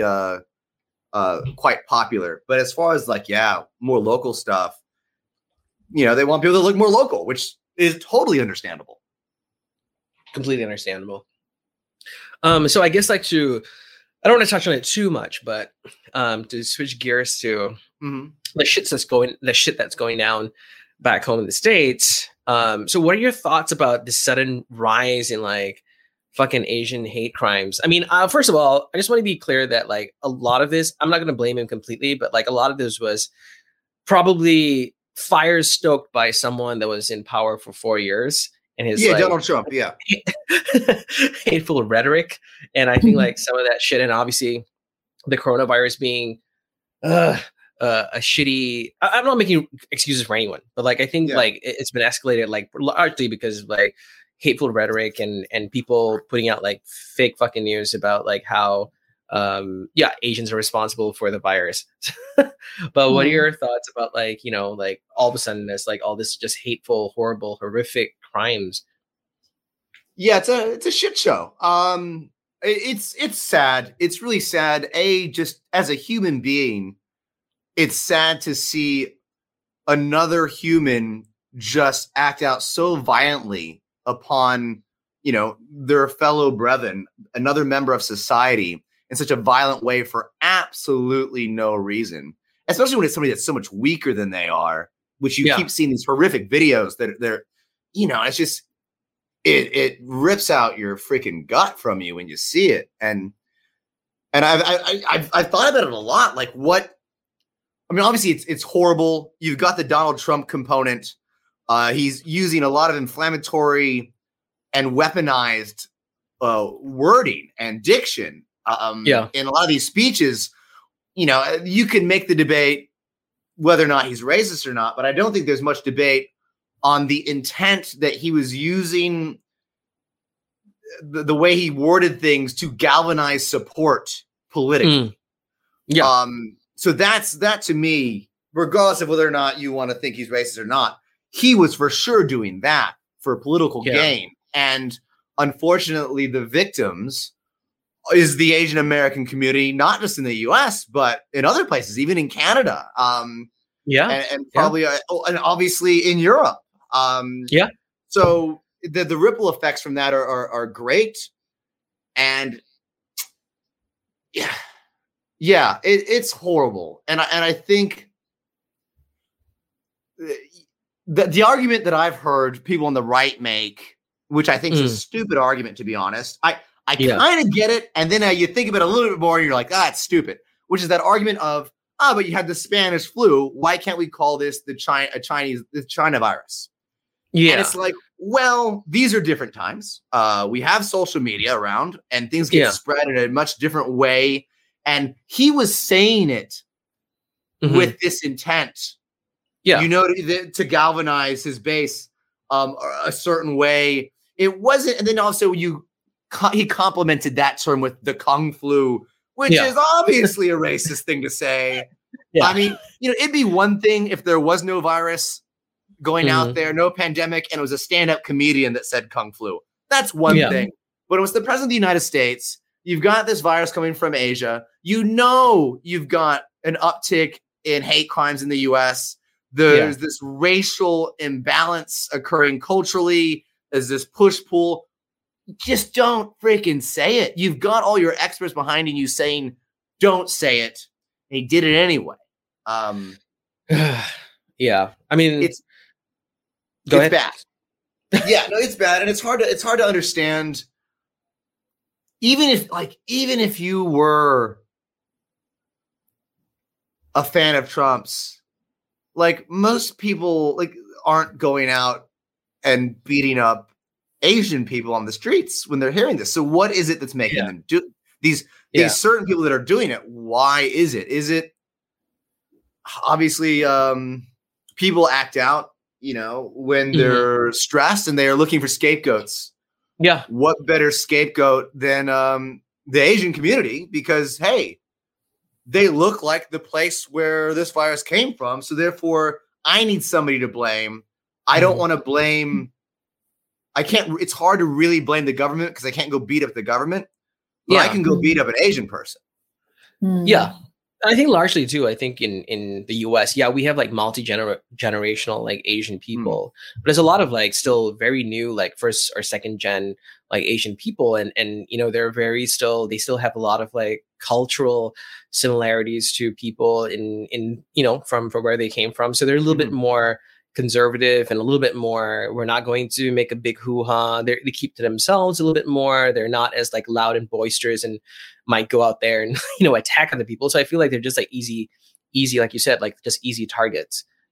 quite popular. But as far as like, more local stuff, they want people to look more local, which is totally understandable. Completely understandable. So I guess I don't want to touch on it too much, but to switch gears to the shit that's going down back home in the States. So what are your thoughts about the sudden rise in like fucking Asian hate crimes? I mean, first of all, I just want to be clear that like a lot of this, I'm not going to blame him completely, but like a lot of this was probably fires stoked by someone that was in power for 4 years and his Donald Trump, hateful rhetoric. And I think like some of that shit, and obviously the coronavirus being a shitty. I'm not making excuses for anyone, but like I think like it's been escalated like largely because like hateful rhetoric and people putting out like fake fucking news about like how Asians are responsible for the virus. But what are your thoughts about like, you know, like all of a sudden there's like all this just hateful, horrible, horrific crimes? Yeah, it's a shit show. It's sad. It's really sad. Just as a human being, it's sad to see another human just act out so violently upon, you know, their fellow brethren, another member of society, in such a violent way for absolutely no reason, especially when it's somebody that's so much weaker than they are, which you keep seeing these horrific videos that they're, you know, it's just, it rips out your freaking gut from you when you see it. And I've thought about it a lot. Like obviously it's horrible. You've got the Donald Trump component. He's using a lot of inflammatory and weaponized wording and diction. In a lot of these speeches, you know, you can make the debate whether or not he's racist or not, but I don't think there's much debate on the intent that he was using, the way he worded things to galvanize support politically. So that to me, regardless of whether or not you want to think he's racist or not, he was for sure doing that for political gain. And unfortunately, the victims is the Asian American community, not just in the US, but in other places, even in Canada. And probably, and obviously in Europe. So the ripple effects from that are great. And it's horrible. And I think the argument that I've heard people on the right make, which I think is a stupid argument, to be honest, I kind of get it. And then you think about it a little bit more and you're like, it's stupid, which is that argument of, but you had the Spanish flu. Why can't we call this the China virus? Yeah. And it's like, well, these are different times. We have social media around and things get spread in a much different way. And he was saying it with this intent, you know, to galvanize his base a certain way. It wasn't. And then also he complimented that term with the Kung flu, which is obviously a racist thing to say. I mean, you know, it'd be one thing if there was no virus going out there, no pandemic, and it was a stand-up comedian that said Kung flu. That's one thing. But it was the president of the United States. You've got this virus coming from Asia. You know, you've got an uptick in hate crimes in the US. There's this racial imbalance occurring culturally. There's this push-pull. Just don't freaking say it. You've got all your experts behind you saying, don't say it. And he did it anyway. I mean, it's bad. It's bad. And it's hard to understand. Even if you were a fan of Trump's, like most people like aren't going out and beating up Asian people on the streets when they're hearing this. So what is it that's making them do these certain people that are doing it? Why is it? Is it obviously people act out, you know, when they're stressed and they are looking for scapegoats. Yeah. What better scapegoat than the Asian community? Because, hey, they look like the place where this virus came from. So therefore, I need somebody to blame. I don't want to blame. I can't. It's hard to really blame the government because I can't go beat up the government. But I can go beat up an Asian person. Yeah. I think largely too, I think in the US, we have like multi-generational like Asian people, but there's a lot of like still very new, like first or second gen like Asian people. And, you know, they still have a lot of like cultural similarities to people in, you know, from where they came from. So they're a little bit more conservative and a little bit more, we're not going to make a big hoo-ha. They keep to themselves a little bit more. They're not as like loud and boisterous and might go out there and, you know, attack other people. So I feel like they're just like easy, like you said, like just easy targets,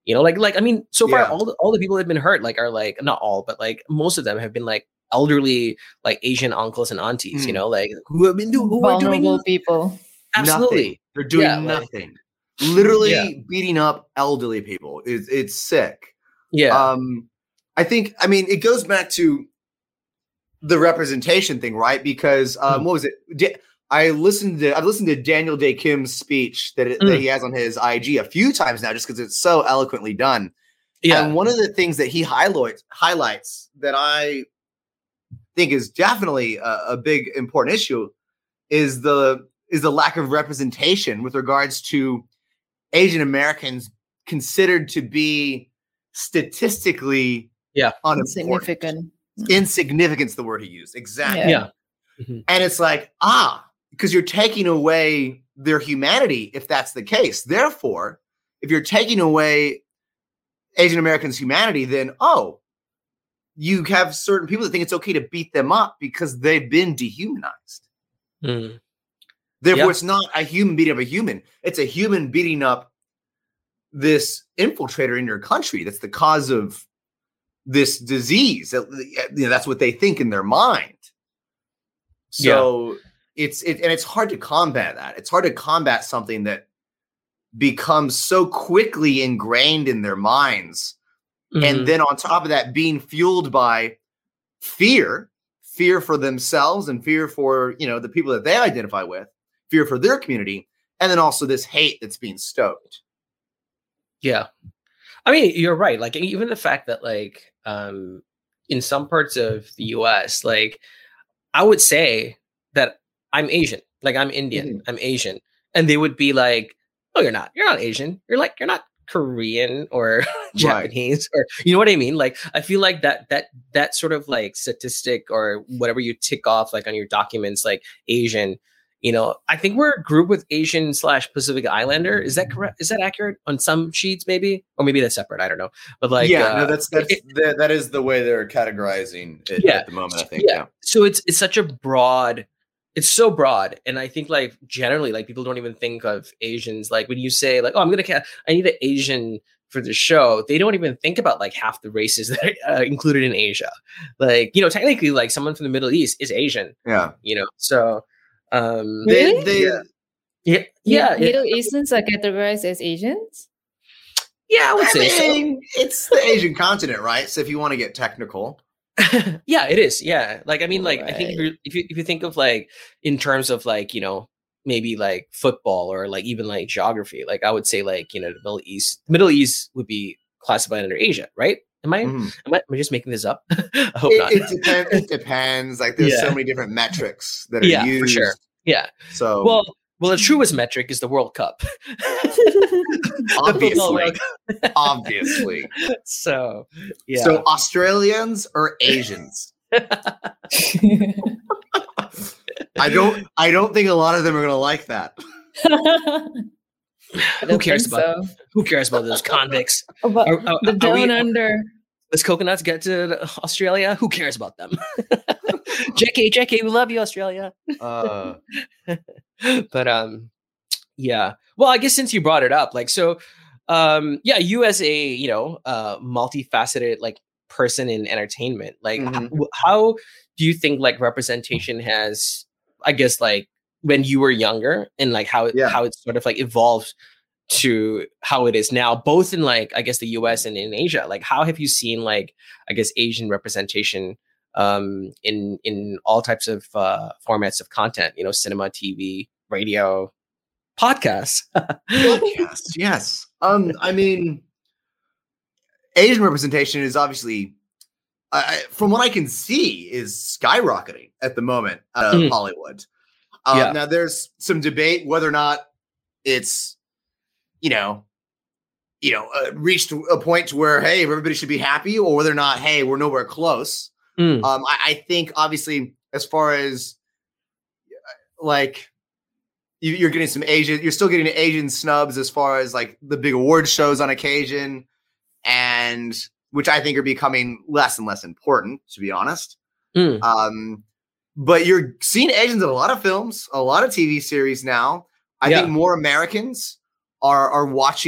You know, like I mean, so far Yeah. all the people that have been hurt like are like not all, but like most of them have been like elderly, like Asian uncles and aunties. You know, like who are vulnerable doing people. absolutely. Nothing. They're doing nothing. Literally beating up elderly people. It's sick. Yeah. I think. I mean, it goes back to the representation thing, right? Because what was it? I've listened to Daniel Day Kim's speech that he has on his IG a few times now, just because it's so eloquently done. Yeah. And one of the things that he highlights that I think is definitely a big important issue is the lack of representation with regards to Asian Americans considered to be statistically insignificant. Insignificance, the word he used. Exactly. Yeah. Mm-hmm. And it's like, because you're taking away their humanity if that's the case. Therefore, if you're taking away Asian Americans' humanity, then, you have certain people that think it's okay to beat them up because they've been dehumanized. Mm. Therefore, it's not a human beating up a human. It's a human beating up this infiltrator in your country that's the cause of this disease. That's what they think in their mind. So it's hard to combat that. It's hard to combat something that becomes so quickly ingrained in their minds. Mm-hmm. And then on top of that, being fueled by fear for themselves and fear for, the people that they identify with, fear for their community, and then also this hate that's being stoked. Yeah. I mean, you're right. Like, even the fact that, like, in some parts of the US, like, I would say that I'm Asian. Like, I'm Indian. Mm-hmm. I'm Asian. And they would be like, "Oh, you're not Asian. You're not Korean or Japanese," or, you know what I mean? Like, I feel like that sort of like statistic or whatever you tick off, like on your documents, like Asian, I think we're a group with Asian / Pacific Islander. Is that correct? Is that accurate on some sheets, maybe? Or maybe that's separate. I don't know. But like, that is the way they're categorizing it at the moment, I think. Yeah. So it's such a broad, it's so broad. And I think like generally, like people don't even think of Asians. Like when you say like, "Oh, I need an Asian for the show," they don't even think about like half the races that are included in Asia. Like, technically like someone from the Middle East is Asian. Yeah. So really? Middle Easterns are categorized as Asians? Yeah, I would say so. It's the Asian continent, right? So if you want to get technical. Yeah, it is. Yeah. Like, I mean, like, right. I think if you think of like, in terms of like, maybe like football or like even like geography, like I would say like, the Middle East would be classified under Asia, right? Am I just making this up? I hope not. It depends. Like there's so many different metrics that are used. For sure. Yeah. So well, the truest metric is the World Cup. Obviously. So yeah. So Australians or Asians? I don't think a lot of them are gonna like that. Who cares about those convicts? Down under. Let's coconuts get to Australia. Who cares about them? JK, we love you, Australia. But yeah. Well, I guess since you brought it up, like, so, you as a multifaceted like person in entertainment, like, how do you think like representation has, I guess, like when you were younger and like how it's sort of like evolved to how it is now, both in like, I guess, the US and in Asia? Like, how have you seen like, I guess, Asian representation in all types of formats of content, cinema, TV, radio, podcasts? Podcasts, yes. I mean, Asian representation is obviously, from what I can see, is skyrocketing at the moment out of Hollywood. Now there's some debate whether or not it's, reached a point to where, hey, everybody should be happy, or whether or not, hey, we're nowhere close. I think obviously, as far as like you're getting some Asian, you're still getting Asian snubs as far as like the big award shows on occasion, and which I think are becoming less and less important, to be honest. But you're seeing Asians in a lot of films, a lot of TV series now. I think more Americans are watching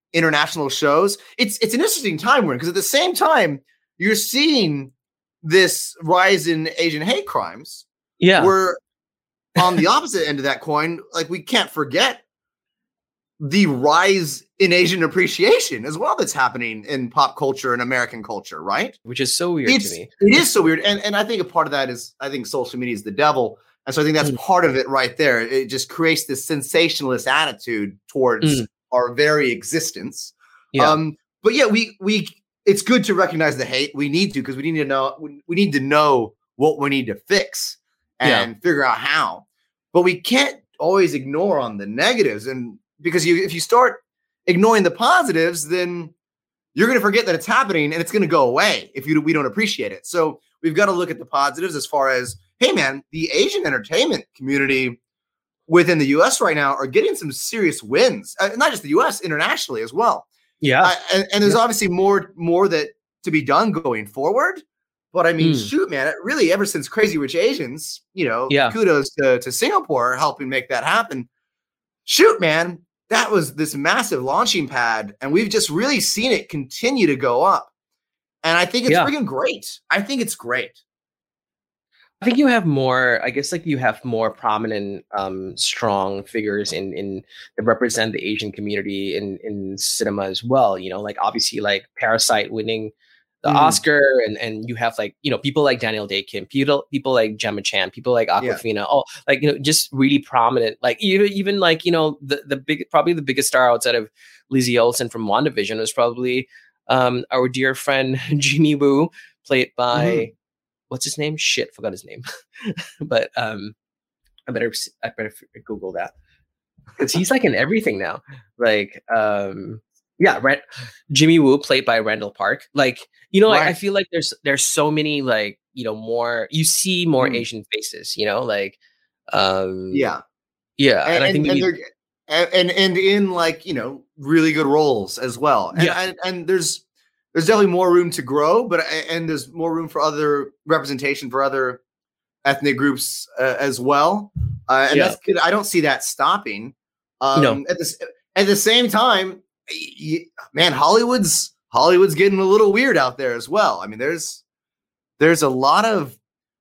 international shows. It's an interesting time we're in, because at the same time you're seeing this rise in Asian hate crimes. Yeah. We're on the opposite end of that coin. Like, we can't forget the rise in Asian appreciation as well that's happening in pop culture and American culture, right? Which is so weird to me. It is so weird. And I think a part of that is, I think social media is the devil. And so I think that's part of it right there. It just creates this sensationalist attitude towards our very existence. Yeah. But yeah, we it's good to recognize the hate. We need to, because we need to know what we need to fix and figure out how. But we can't always ignore on the negatives. And because if you start ignoring the positives, then you're going to forget that it's happening, and it's going to go away if we don't appreciate it. So we've got to look at the positives as far as, hey man, the Asian entertainment community within the US right now are getting some serious wins, not just the US, internationally as well. Yeah. And there's obviously more that to be done going forward. But I mean, shoot, man, really, ever since Crazy Rich Asians, kudos to Singapore helping make that happen. Shoot, man, that was this massive launching pad, and we've just really seen it continue to go up. And I think it's freaking great. I think it's great. I think you have more, I guess, like you have more prominent, strong figures in that represent the Asian community in cinema as well. You know, like obviously like Parasite winning the Oscar, and you have like, you know, people like Daniel Day Kim, people like Gemma Chan, people like Awkwafina, all like, you know, just really prominent, like even like, you know, probably the biggest star outside of Lizzie Olsen from WandaVision was probably our dear friend Jimmy Woo, played by what's his name? Shit, forgot his name. But I better Google that, because he's like in everything now. Like Jimmy Woo, played by Randall Park. Like, you know, I feel like there's so many, like, you know, you see more Asian faces, you know, like and I think and in like, you know, really good roles as well. And there's definitely more room to grow, but there's more room for other representation for other ethnic groups as well. And that's good. I don't see that stopping. No. At the same time, man, Hollywood's getting a little weird out there as well. I mean, there's a lot of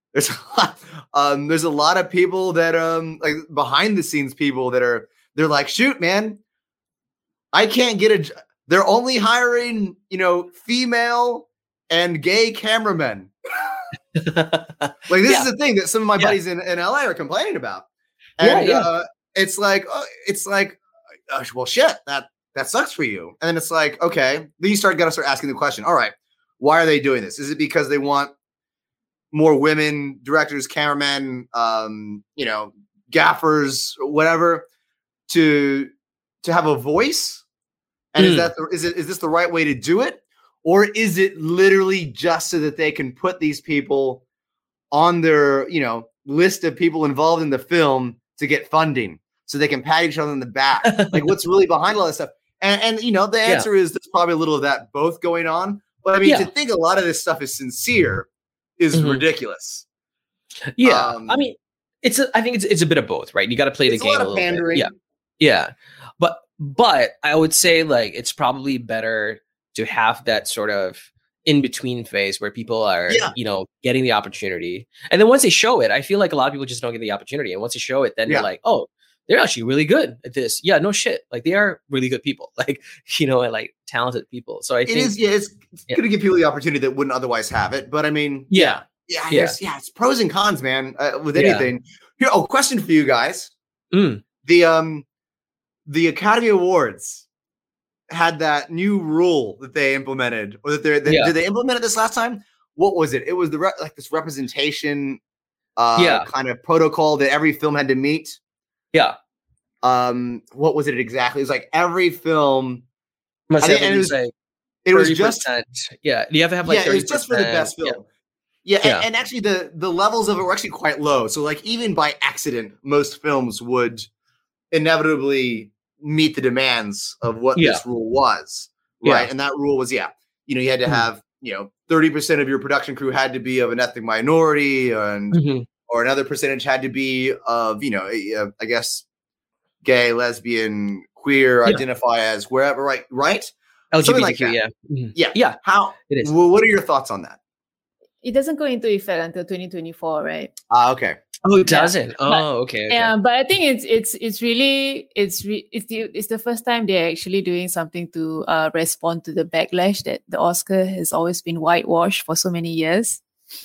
people that like behind the scenes people that they're like, shoot, man, I can't get they're only hiring, you know, female and gay cameramen. Like, this is the thing that some of my buddies in LA are complaining about. And it's like, well, shit, that sucks for you. And then it's like, okay, then you gotta start asking the question, all right, why are they doing this? Is it because they want more women directors, cameramen, you know, gaffers, whatever, to have a voice? And is this the right way to do it? Or is it literally just so that they can put these people on their, you know, list of people involved in the film to get funding, so they can pat each other on the back? Like, what's really behind all this stuff? And you know, the answer is there's probably a little of that both going on. But I mean, to think a lot of this stuff is sincere is ridiculous. Yeah. I mean, I think it's a bit of both, right? You got to play the game a little bit. Yeah. But I would say, like, it's probably better to have that sort of in between phase where people are, you know, getting the opportunity. And then once they show it, I feel like a lot of people just don't get the opportunity. And once they show it, then they're like, oh, they're actually really good at this. Yeah, no shit. Like, they are really good people, like, you know, and like talented people. So I think it's going to give people the opportunity that wouldn't otherwise have it. But I mean, it's pros and cons, man, with anything. Here, question for you guys. The Academy Awards had that new rule that they implemented, or did they implement it this last time? What was it? It was this representation kind of protocol that every film had to meet. Yeah. What was it exactly? It was like every film. It was just you have to have like 30%. It was just for the best film. And actually the levels of it were actually quite low. So like, even by accident, most films would inevitably meet the demands of what this rule was, right? And that rule was, you know, you had to have, you know, 30% of your production crew had to be of an ethnic minority, and or another percentage had to be of, you know, I guess, gay, lesbian, queer, identify as wherever, right? LGBTQ, like that. Yeah. How it is? Well, what are your thoughts on that? It doesn't go into effect until 2024, right? Okay. Oh, it doesn't. Okay. Yeah, but I think it's the first time they're actually doing something to respond to the backlash that the Oscar has always been whitewashed for so many years.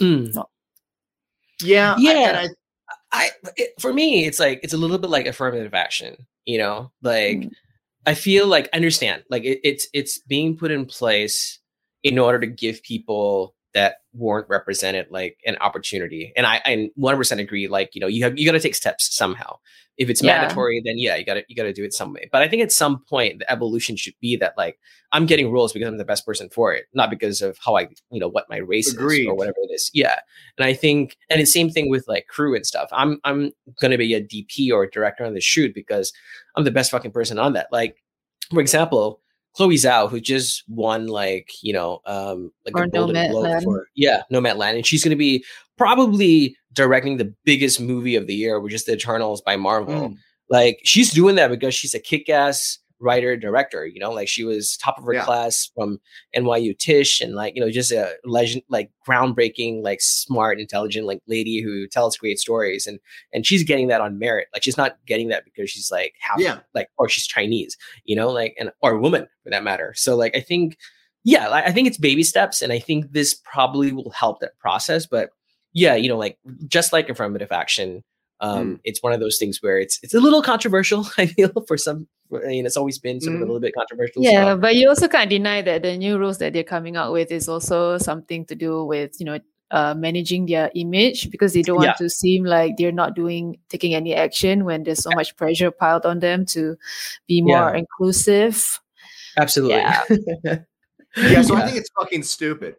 Yeah. For me, it's like it's a little bit like affirmative action. Like I feel like I understand. Like it's being put in place in order to give people that weren't represented like an opportunity. And I 100% agree. Like, you got to take steps somehow. If it's mandatory, then you got to do it some way. But I think at some point the evolution should be that like I'm getting roles because I'm the best person for it, not because of how I, what my race is or whatever it is. Yeah. And I think, and it's same thing with like crew and stuff. I'm going to be a DP or a director on the shoot because I'm the best fucking person on that. Like, for example, Chloe Zhao, who just won like a Golden Globe for Nomadland, and she's going to be probably directing the biggest movie of the year, which is The Eternals by Marvel. Like she's doing that because she's a kick-ass writer director. Like she was top of her class from NYU Tisch, and like just a legend, like groundbreaking, like smart, intelligent, like lady who tells great stories, and she's getting that on merit. Like she's not getting that because she's like half like, or she's Chinese, like, or a woman for that matter. So like I think it's baby steps, and I think this probably will help that process. But like just like affirmative action, it's one of those things where it's a little controversial. I feel for some, it's always been sort of a little bit controversial. Yeah, but you also can't deny that the new rules that they're coming out with is also something to do with managing their image, because they don't want to seem like they're not taking any action when there's so much pressure piled on them to be more inclusive. Absolutely. So I think it's fucking stupid.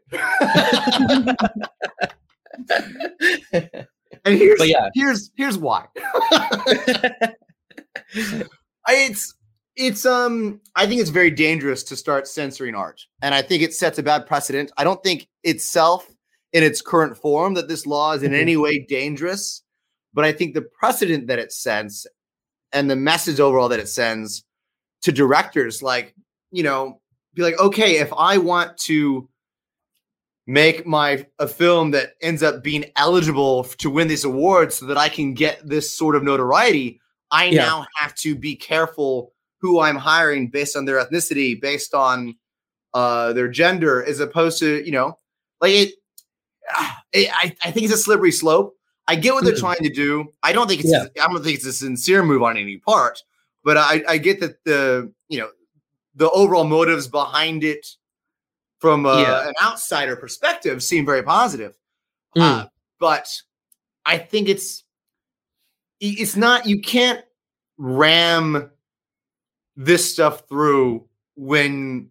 And here's why. I think it's very dangerous to start censoring art, and I think it sets a bad precedent. I don't think itself in its current form that this law is in any way dangerous, but I think the precedent that it sends and the message overall that it sends to directors, like, be like, okay, if I want to make a film that ends up being eligible to win these awards so that I can get this sort of notoriety, I now have to be careful who I'm hiring based on their ethnicity, based on their gender, as opposed to, I think it's a slippery slope. I get what they're trying to do. I don't think it's a sincere move on any part, but I get that the overall motives behind it from an outsider perspective seem very positive. But I think it's not, you can't ram this stuff through when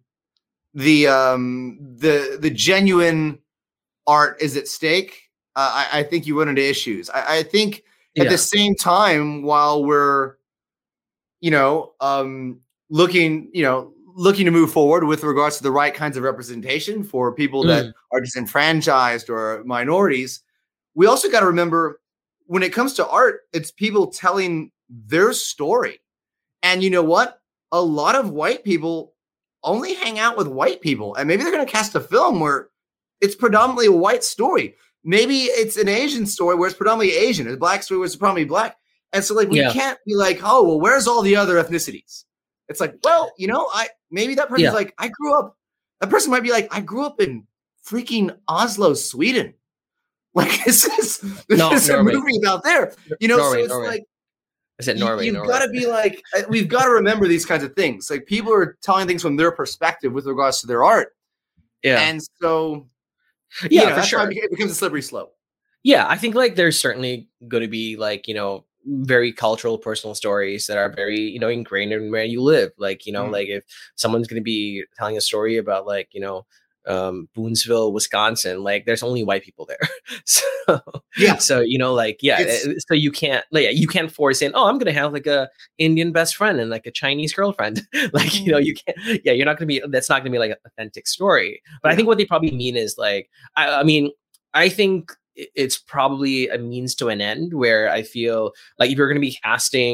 the genuine art is at stake. I think you run into issues. I think at the same time, while we're, looking to move forward with regards to the right kinds of representation for people that are disenfranchised or minorities, we also got to remember when it comes to art, it's people telling their story. And you know what? A lot of white people only hang out with white people, and maybe they're going to cast a film where it's predominantly a white story. Maybe it's an Asian story where it's predominantly Asian, a black story where it's predominantly black. And so like, we can't be like, oh, well, where's all the other ethnicities? It's like, well, maybe that person's like, that person might be like, I grew up in freaking Oslo, Sweden. Like this is a movie about there, Norway, so it's Norway. Like, I said Norway. You've got to be like, we've got to remember these kinds of things. Like people are telling things from their perspective with regards to their art. Yeah. And so, for sure. It becomes a slippery slope. Yeah. I think like there's certainly going to be like, very cultural, personal stories that are very, ingrained in where you live. Like, like if someone's going to be telling a story about like, Boonsville, Wisconsin, like there's only white people there. So so you can't force in, oh, I'm gonna have like a Indian best friend and like a Chinese girlfriend. Like, you can't, you're not gonna be, that's not gonna be like an authentic story. But I think what they probably mean is like, I think it's probably a means to an end, where I feel like if you're gonna be casting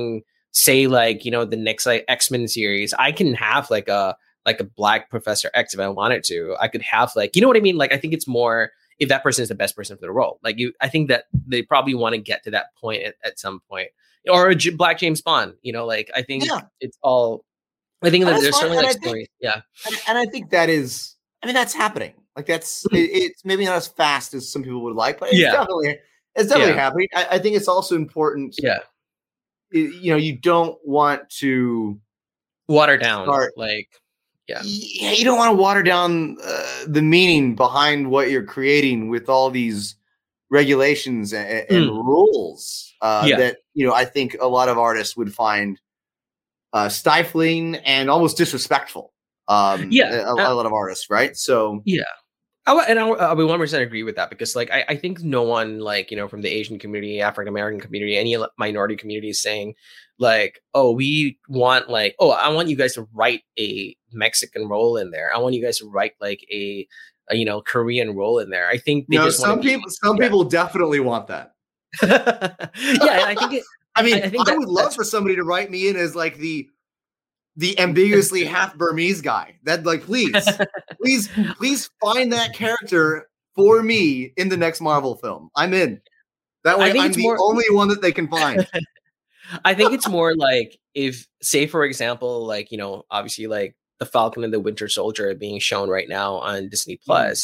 say like, you know, the next like X-Men series, I can have like a Black Professor X if I wanted to. I could have like, you know what I mean? Like, I think it's more if that person is the best person for the role. Like I think that they probably want to get to that point at some point, or a Black James Bond. You know, like I think it's all. I think that there's certainly like stories. And I think that is. I mean, that's happening. Like that's it's maybe not as fast as some people would like, but it's definitely happening. I think it's also important. Yeah. You know, you don't want to water down you don't want to water down the meaning behind what you're creating with all these regulations and rules that, you know, I think a lot of artists would find stifling and almost disrespectful. A lot of artists, right? So I would 100% agree with that, because like I think no one, like, you know, from the Asian community, African American community, any minority community is saying like, oh, we want like, oh, I want you guys to write a Mexican role in there. I want you guys to write like a you know, Korean role in there. I think some people definitely want that. And I think I would love for somebody to write me in as like the ambiguously half Burmese guy. That like, please find that character for me in the next Marvel film. I'm in. That way I'm the only one that they can find. I think it's more like if, say, for example, like, you know, obviously like the Falcon and the Winter Soldier are being shown right now on Disney Plus.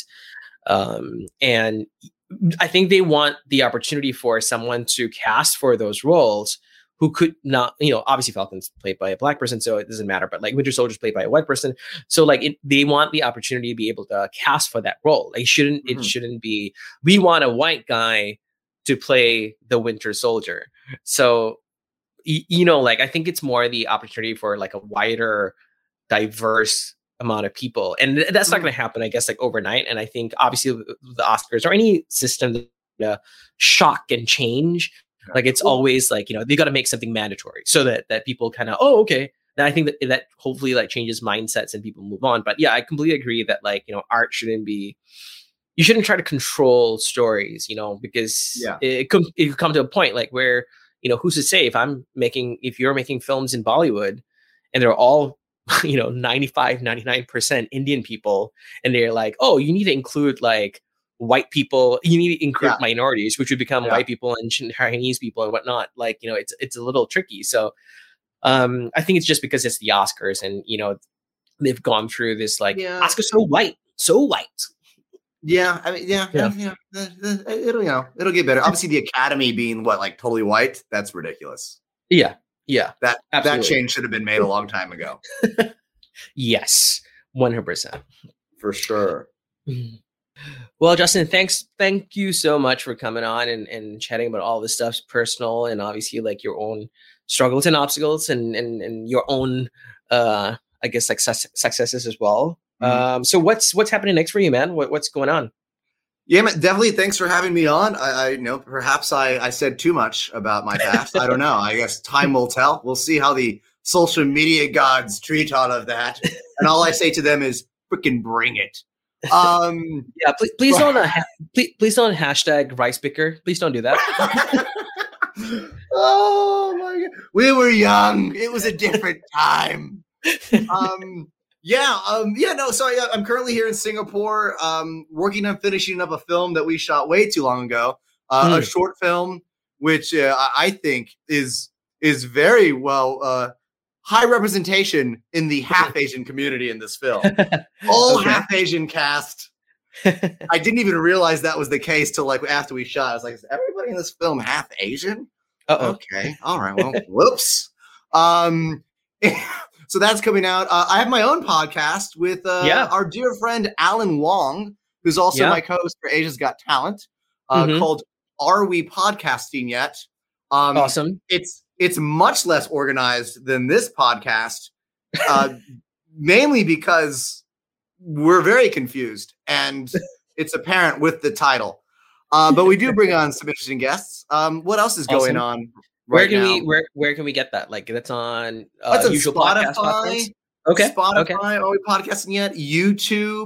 And I think they want the opportunity for someone to cast for those roles who could not, you know, obviously Falcon's played by a Black person, so it doesn't matter, but like Winter Soldier's played by a white person. So like they want the opportunity to be able to cast for that role. Like it shouldn't be, we want a white guy to play the Winter Soldier. So, you know, like I think it's more the opportunity for like a wider, diverse amount of people. And that's not going to happen, I guess, like overnight. And I think obviously the Oscars or any system to shock and change, like it's always like, you know, they got to make something mandatory so that people kind of, oh, okay. And I think that hopefully like changes mindsets and people move on. But yeah, I completely agree that like, you know, art you shouldn't try to control stories, you know, because it could come to a point like where, you know, who's to say if you're making films in Bollywood and they're all, you know, 99% Indian people, and they're like, oh, you need to include like white people, you need to include minorities, which would become white people and Chinese people and whatnot. Like, you know, it's a little tricky. So I think it's just because it's the Oscars and, you know, they've gone through this like Oscars so white. Yeah, I mean, it'll get better. Obviously, the Academy being like totally white, that's ridiculous. Yeah, that change should have been made a long time ago. Yes, 100%, for sure. Well, Justin, thank you so much for coming on and chatting about all this stuff, personal and obviously like your own struggles and obstacles and your own, I guess, successes as well. So what's happening next for you, man? What's going on? Yeah, man, definitely. Thanks for having me on. I know perhaps I said too much about my past. I don't know. I guess time will tell. We'll see how the social media gods treat all of that. And all I say to them is freaking bring it. Yeah, please don't hashtag rice picker. Please don't do that. Oh my God. We were young. It was a different time. I'm currently here in Singapore, working on finishing up a film that we shot way too long ago, a short film, which I think is very well, high representation in the half Asian community in this film. All half Asian cast. I didn't even realize that was the case till like after we shot. I was like, is everybody in this film half Asian? Okay. All right. Well, whoops. So that's coming out. I have my own podcast with our dear friend Alan Wong, who's also my co-host for Asia's Got Talent, called Are We Podcasting Yet? Awesome. It's much less organized than this podcast, mainly because we're very confused, and it's apparent with the title. But we do bring on some interesting guests. What else is going on? Where can we get that? Like that's on usual Spotify. Podcast platforms? Okay. Spotify. Are we podcasting yet? YouTube.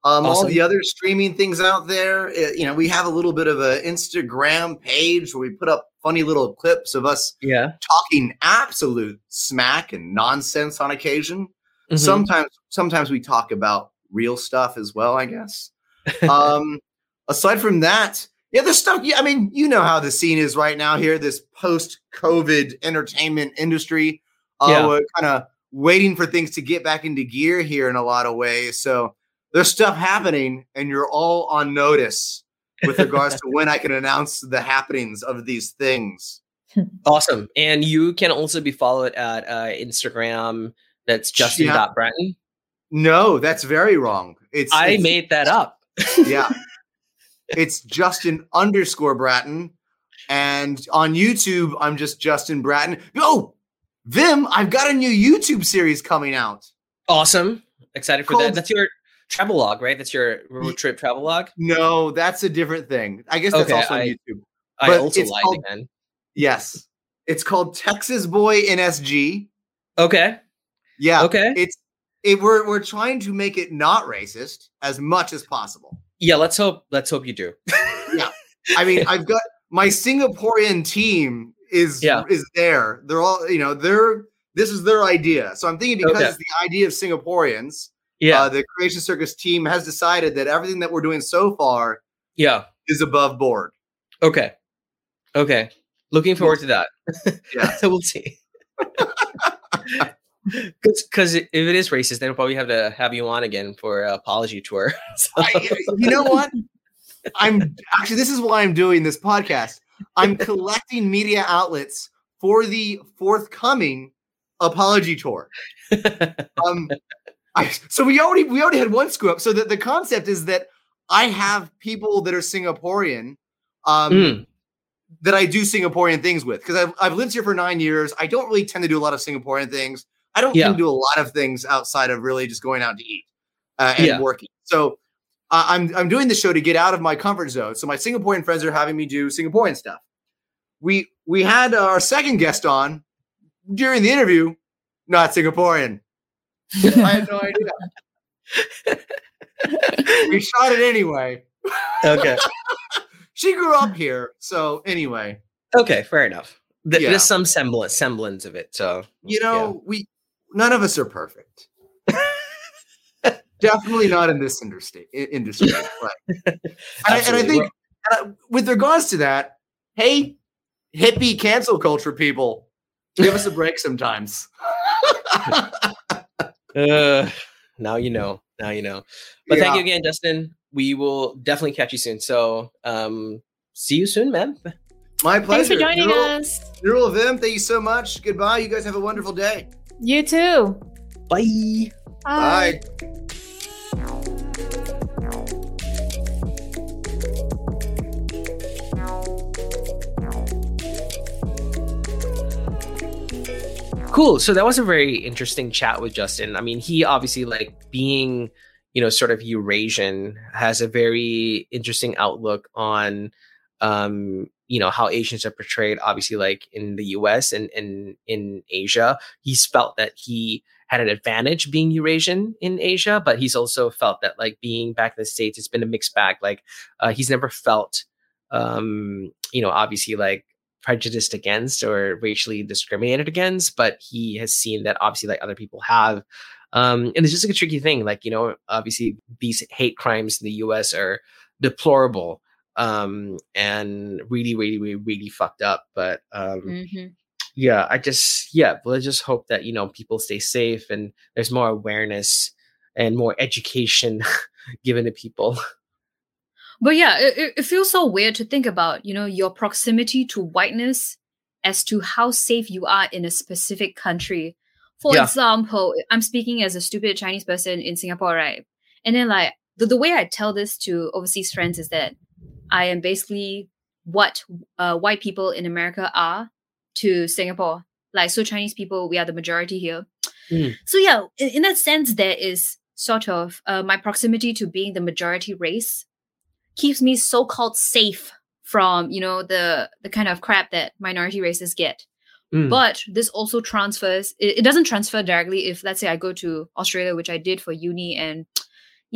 Awesome. All the other streaming things out there, we have a little bit of an Instagram page where we put up funny little clips of us talking absolute smack and nonsense on occasion. Mm-hmm. Sometimes we talk about real stuff as well, I guess. Aside from that, the stuff, you know how the scene is right now here, this post-COVID entertainment industry. We're kind of waiting for things to get back into gear here in a lot of ways. So there's stuff happening, and you're all on notice with regards to when I can announce the happenings of these things. Awesome. And you can also be followed at Instagram. That's Justin.Bratton. No, that's very wrong. I made that up. Yeah. It's Justin_Bratton. And on YouTube, I'm just Justin Bratton. Oh, Vim, I've got a new YouTube series coming out. Awesome. Excited for that. That's your travelogue, right? That's your road trip travelogue? No, that's a different thing. I guess that's also on YouTube. I also lied again. Yes. It's called Texas Boy in SG. Okay. Yeah. Okay. We're trying to make it not racist as much as possible. Yeah, let's hope you do. Yeah. I mean, I've got my Singaporean team is there. They're all, this is their idea. So I'm thinking because it's the idea of Singaporeans, the Creation Circus team has decided that everything that we're doing so far is above board. Okay. Looking forward to that. Yeah. So we'll see. Because if it is racist, then we'll probably have to have you on again for an apology tour. You know what? This is why I'm doing this podcast. I'm collecting media outlets for the forthcoming apology tour. So we already had one screw up. So the concept is that I have people that are Singaporean that I do Singaporean things with, because I've lived here for 9 years. I don't really tend to do a lot of Singaporean things. I don't tend to do a lot of things outside of really just going out to eat and working. So I'm doing the show to get out of my comfort zone. So my Singaporean friends are having me do Singaporean stuff. We had our second guest on during the interview, not Singaporean. I had no idea. We shot it anyway. Okay. She grew up here, so anyway. Okay, fair enough. There's some semblance of it. So none of us are perfect. Definitely not in this industry. Right. and I think with regards to that, hey, hippie cancel culture people, give us a break sometimes. Now you know. But thank you again, Justin. We will definitely catch you soon. So see you soon, man. My pleasure. Thanks for joining us. Neural Vim, thank you so much. Goodbye. You guys have a wonderful day. You too. Bye. Bye. Cool. So that was a very interesting chat with Justin. I mean, he obviously, being, sort of Eurasian, has a very interesting outlook on, how Asians are portrayed, obviously, in the US and in Asia. He's felt that he had an advantage being Eurasian in Asia, but he's also felt that, being back in the States, it's been a mixed bag. He's never felt, obviously, prejudiced against or racially discriminated against, but he has seen that obviously other people have. And it's just a tricky thing. Obviously these hate crimes in the US are deplorable and really, really, really, really fucked up. But let's just hope that, people stay safe and there's more awareness and more education given to people. But yeah, it feels so weird to think about, your proximity to whiteness as to how safe you are in a specific country. For example, I'm speaking as a stupid Chinese person in Singapore, right? And then the way I tell this to overseas friends is that I am basically what white people in America are to Singapore. So Chinese people, we are the majority here. So yeah, in that sense, there is sort of my proximity to being the majority race keeps me so-called safe from, the kind of crap that minority races get. But this also transfers, it doesn't transfer directly if, let's say, I go to Australia, which I did for uni. And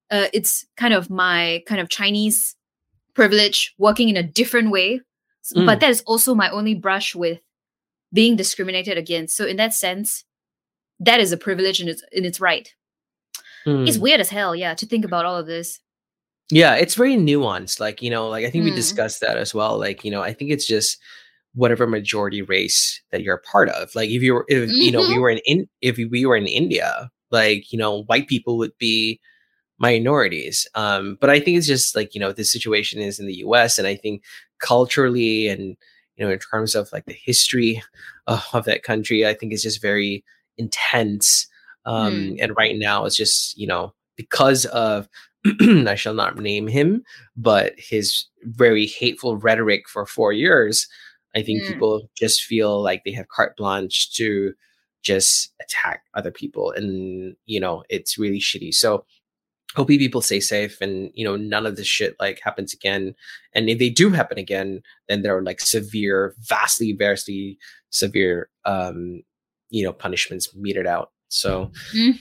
it's kind of my kind of Chinese privilege working in a different way. But that is also my only brush with being discriminated against. So in that sense, that is a privilege in its right. It's weird as hell, to think about all of this. Yeah, it's very nuanced. Like, I think we discussed that as well. Like, I think it's just whatever majority race that you're a part of. Like if we were in India, like, white people would be minorities. But I think it's just like, this situation is in the US, and I think culturally and, in terms of like the history of that country, I think it's just very intense. And right now it's just, because of, I shall not name him, but his very hateful rhetoric for 4 years, I think people just feel like they have carte blanche to just attack other people. And, it's really shitty. So hopefully people stay safe and, none of this shit like happens again. And if they do happen again, then there are like severe, vastly severe, punishments meted out. So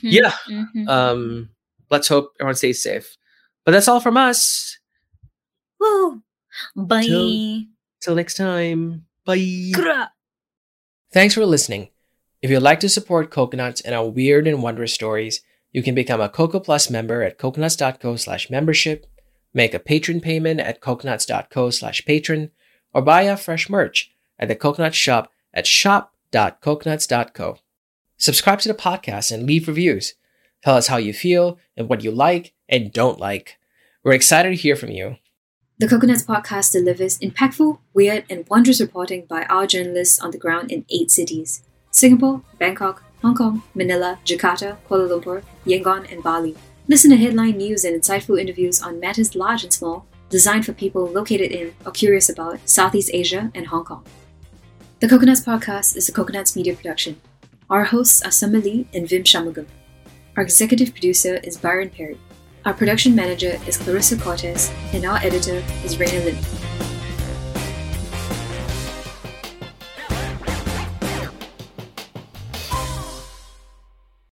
let's hope everyone stays safe. But that's all from us. Woo. Bye. Till next time. Bye. Thanks for listening. If you'd like to support Coconuts and our weird and wondrous stories, you can become a Coco Plus member at coconuts.co/membership, make a patron payment at coconuts.co/patron, or buy our fresh merch at the Coconut Shop at shop.coconuts.co. Subscribe to the podcast and leave reviews. Tell us how you feel and what you like and don't like. We're excited to hear from you. The Coconuts Podcast delivers impactful, weird, and wondrous reporting by our journalists on the ground in 8 cities: Singapore, Bangkok, Hong Kong, Manila, Jakarta, Kuala Lumpur, Yangon, and Bali. Listen to headline news and insightful interviews on matters large and small, designed for people located in or curious about Southeast Asia and Hong Kong. The Coconuts Podcast is a Coconuts media production. Our hosts are Summer Lee and Vim Shamugam. Our executive producer is Byron Perry. Our production manager is Clarissa Cortez, and our editor is Raina Lim.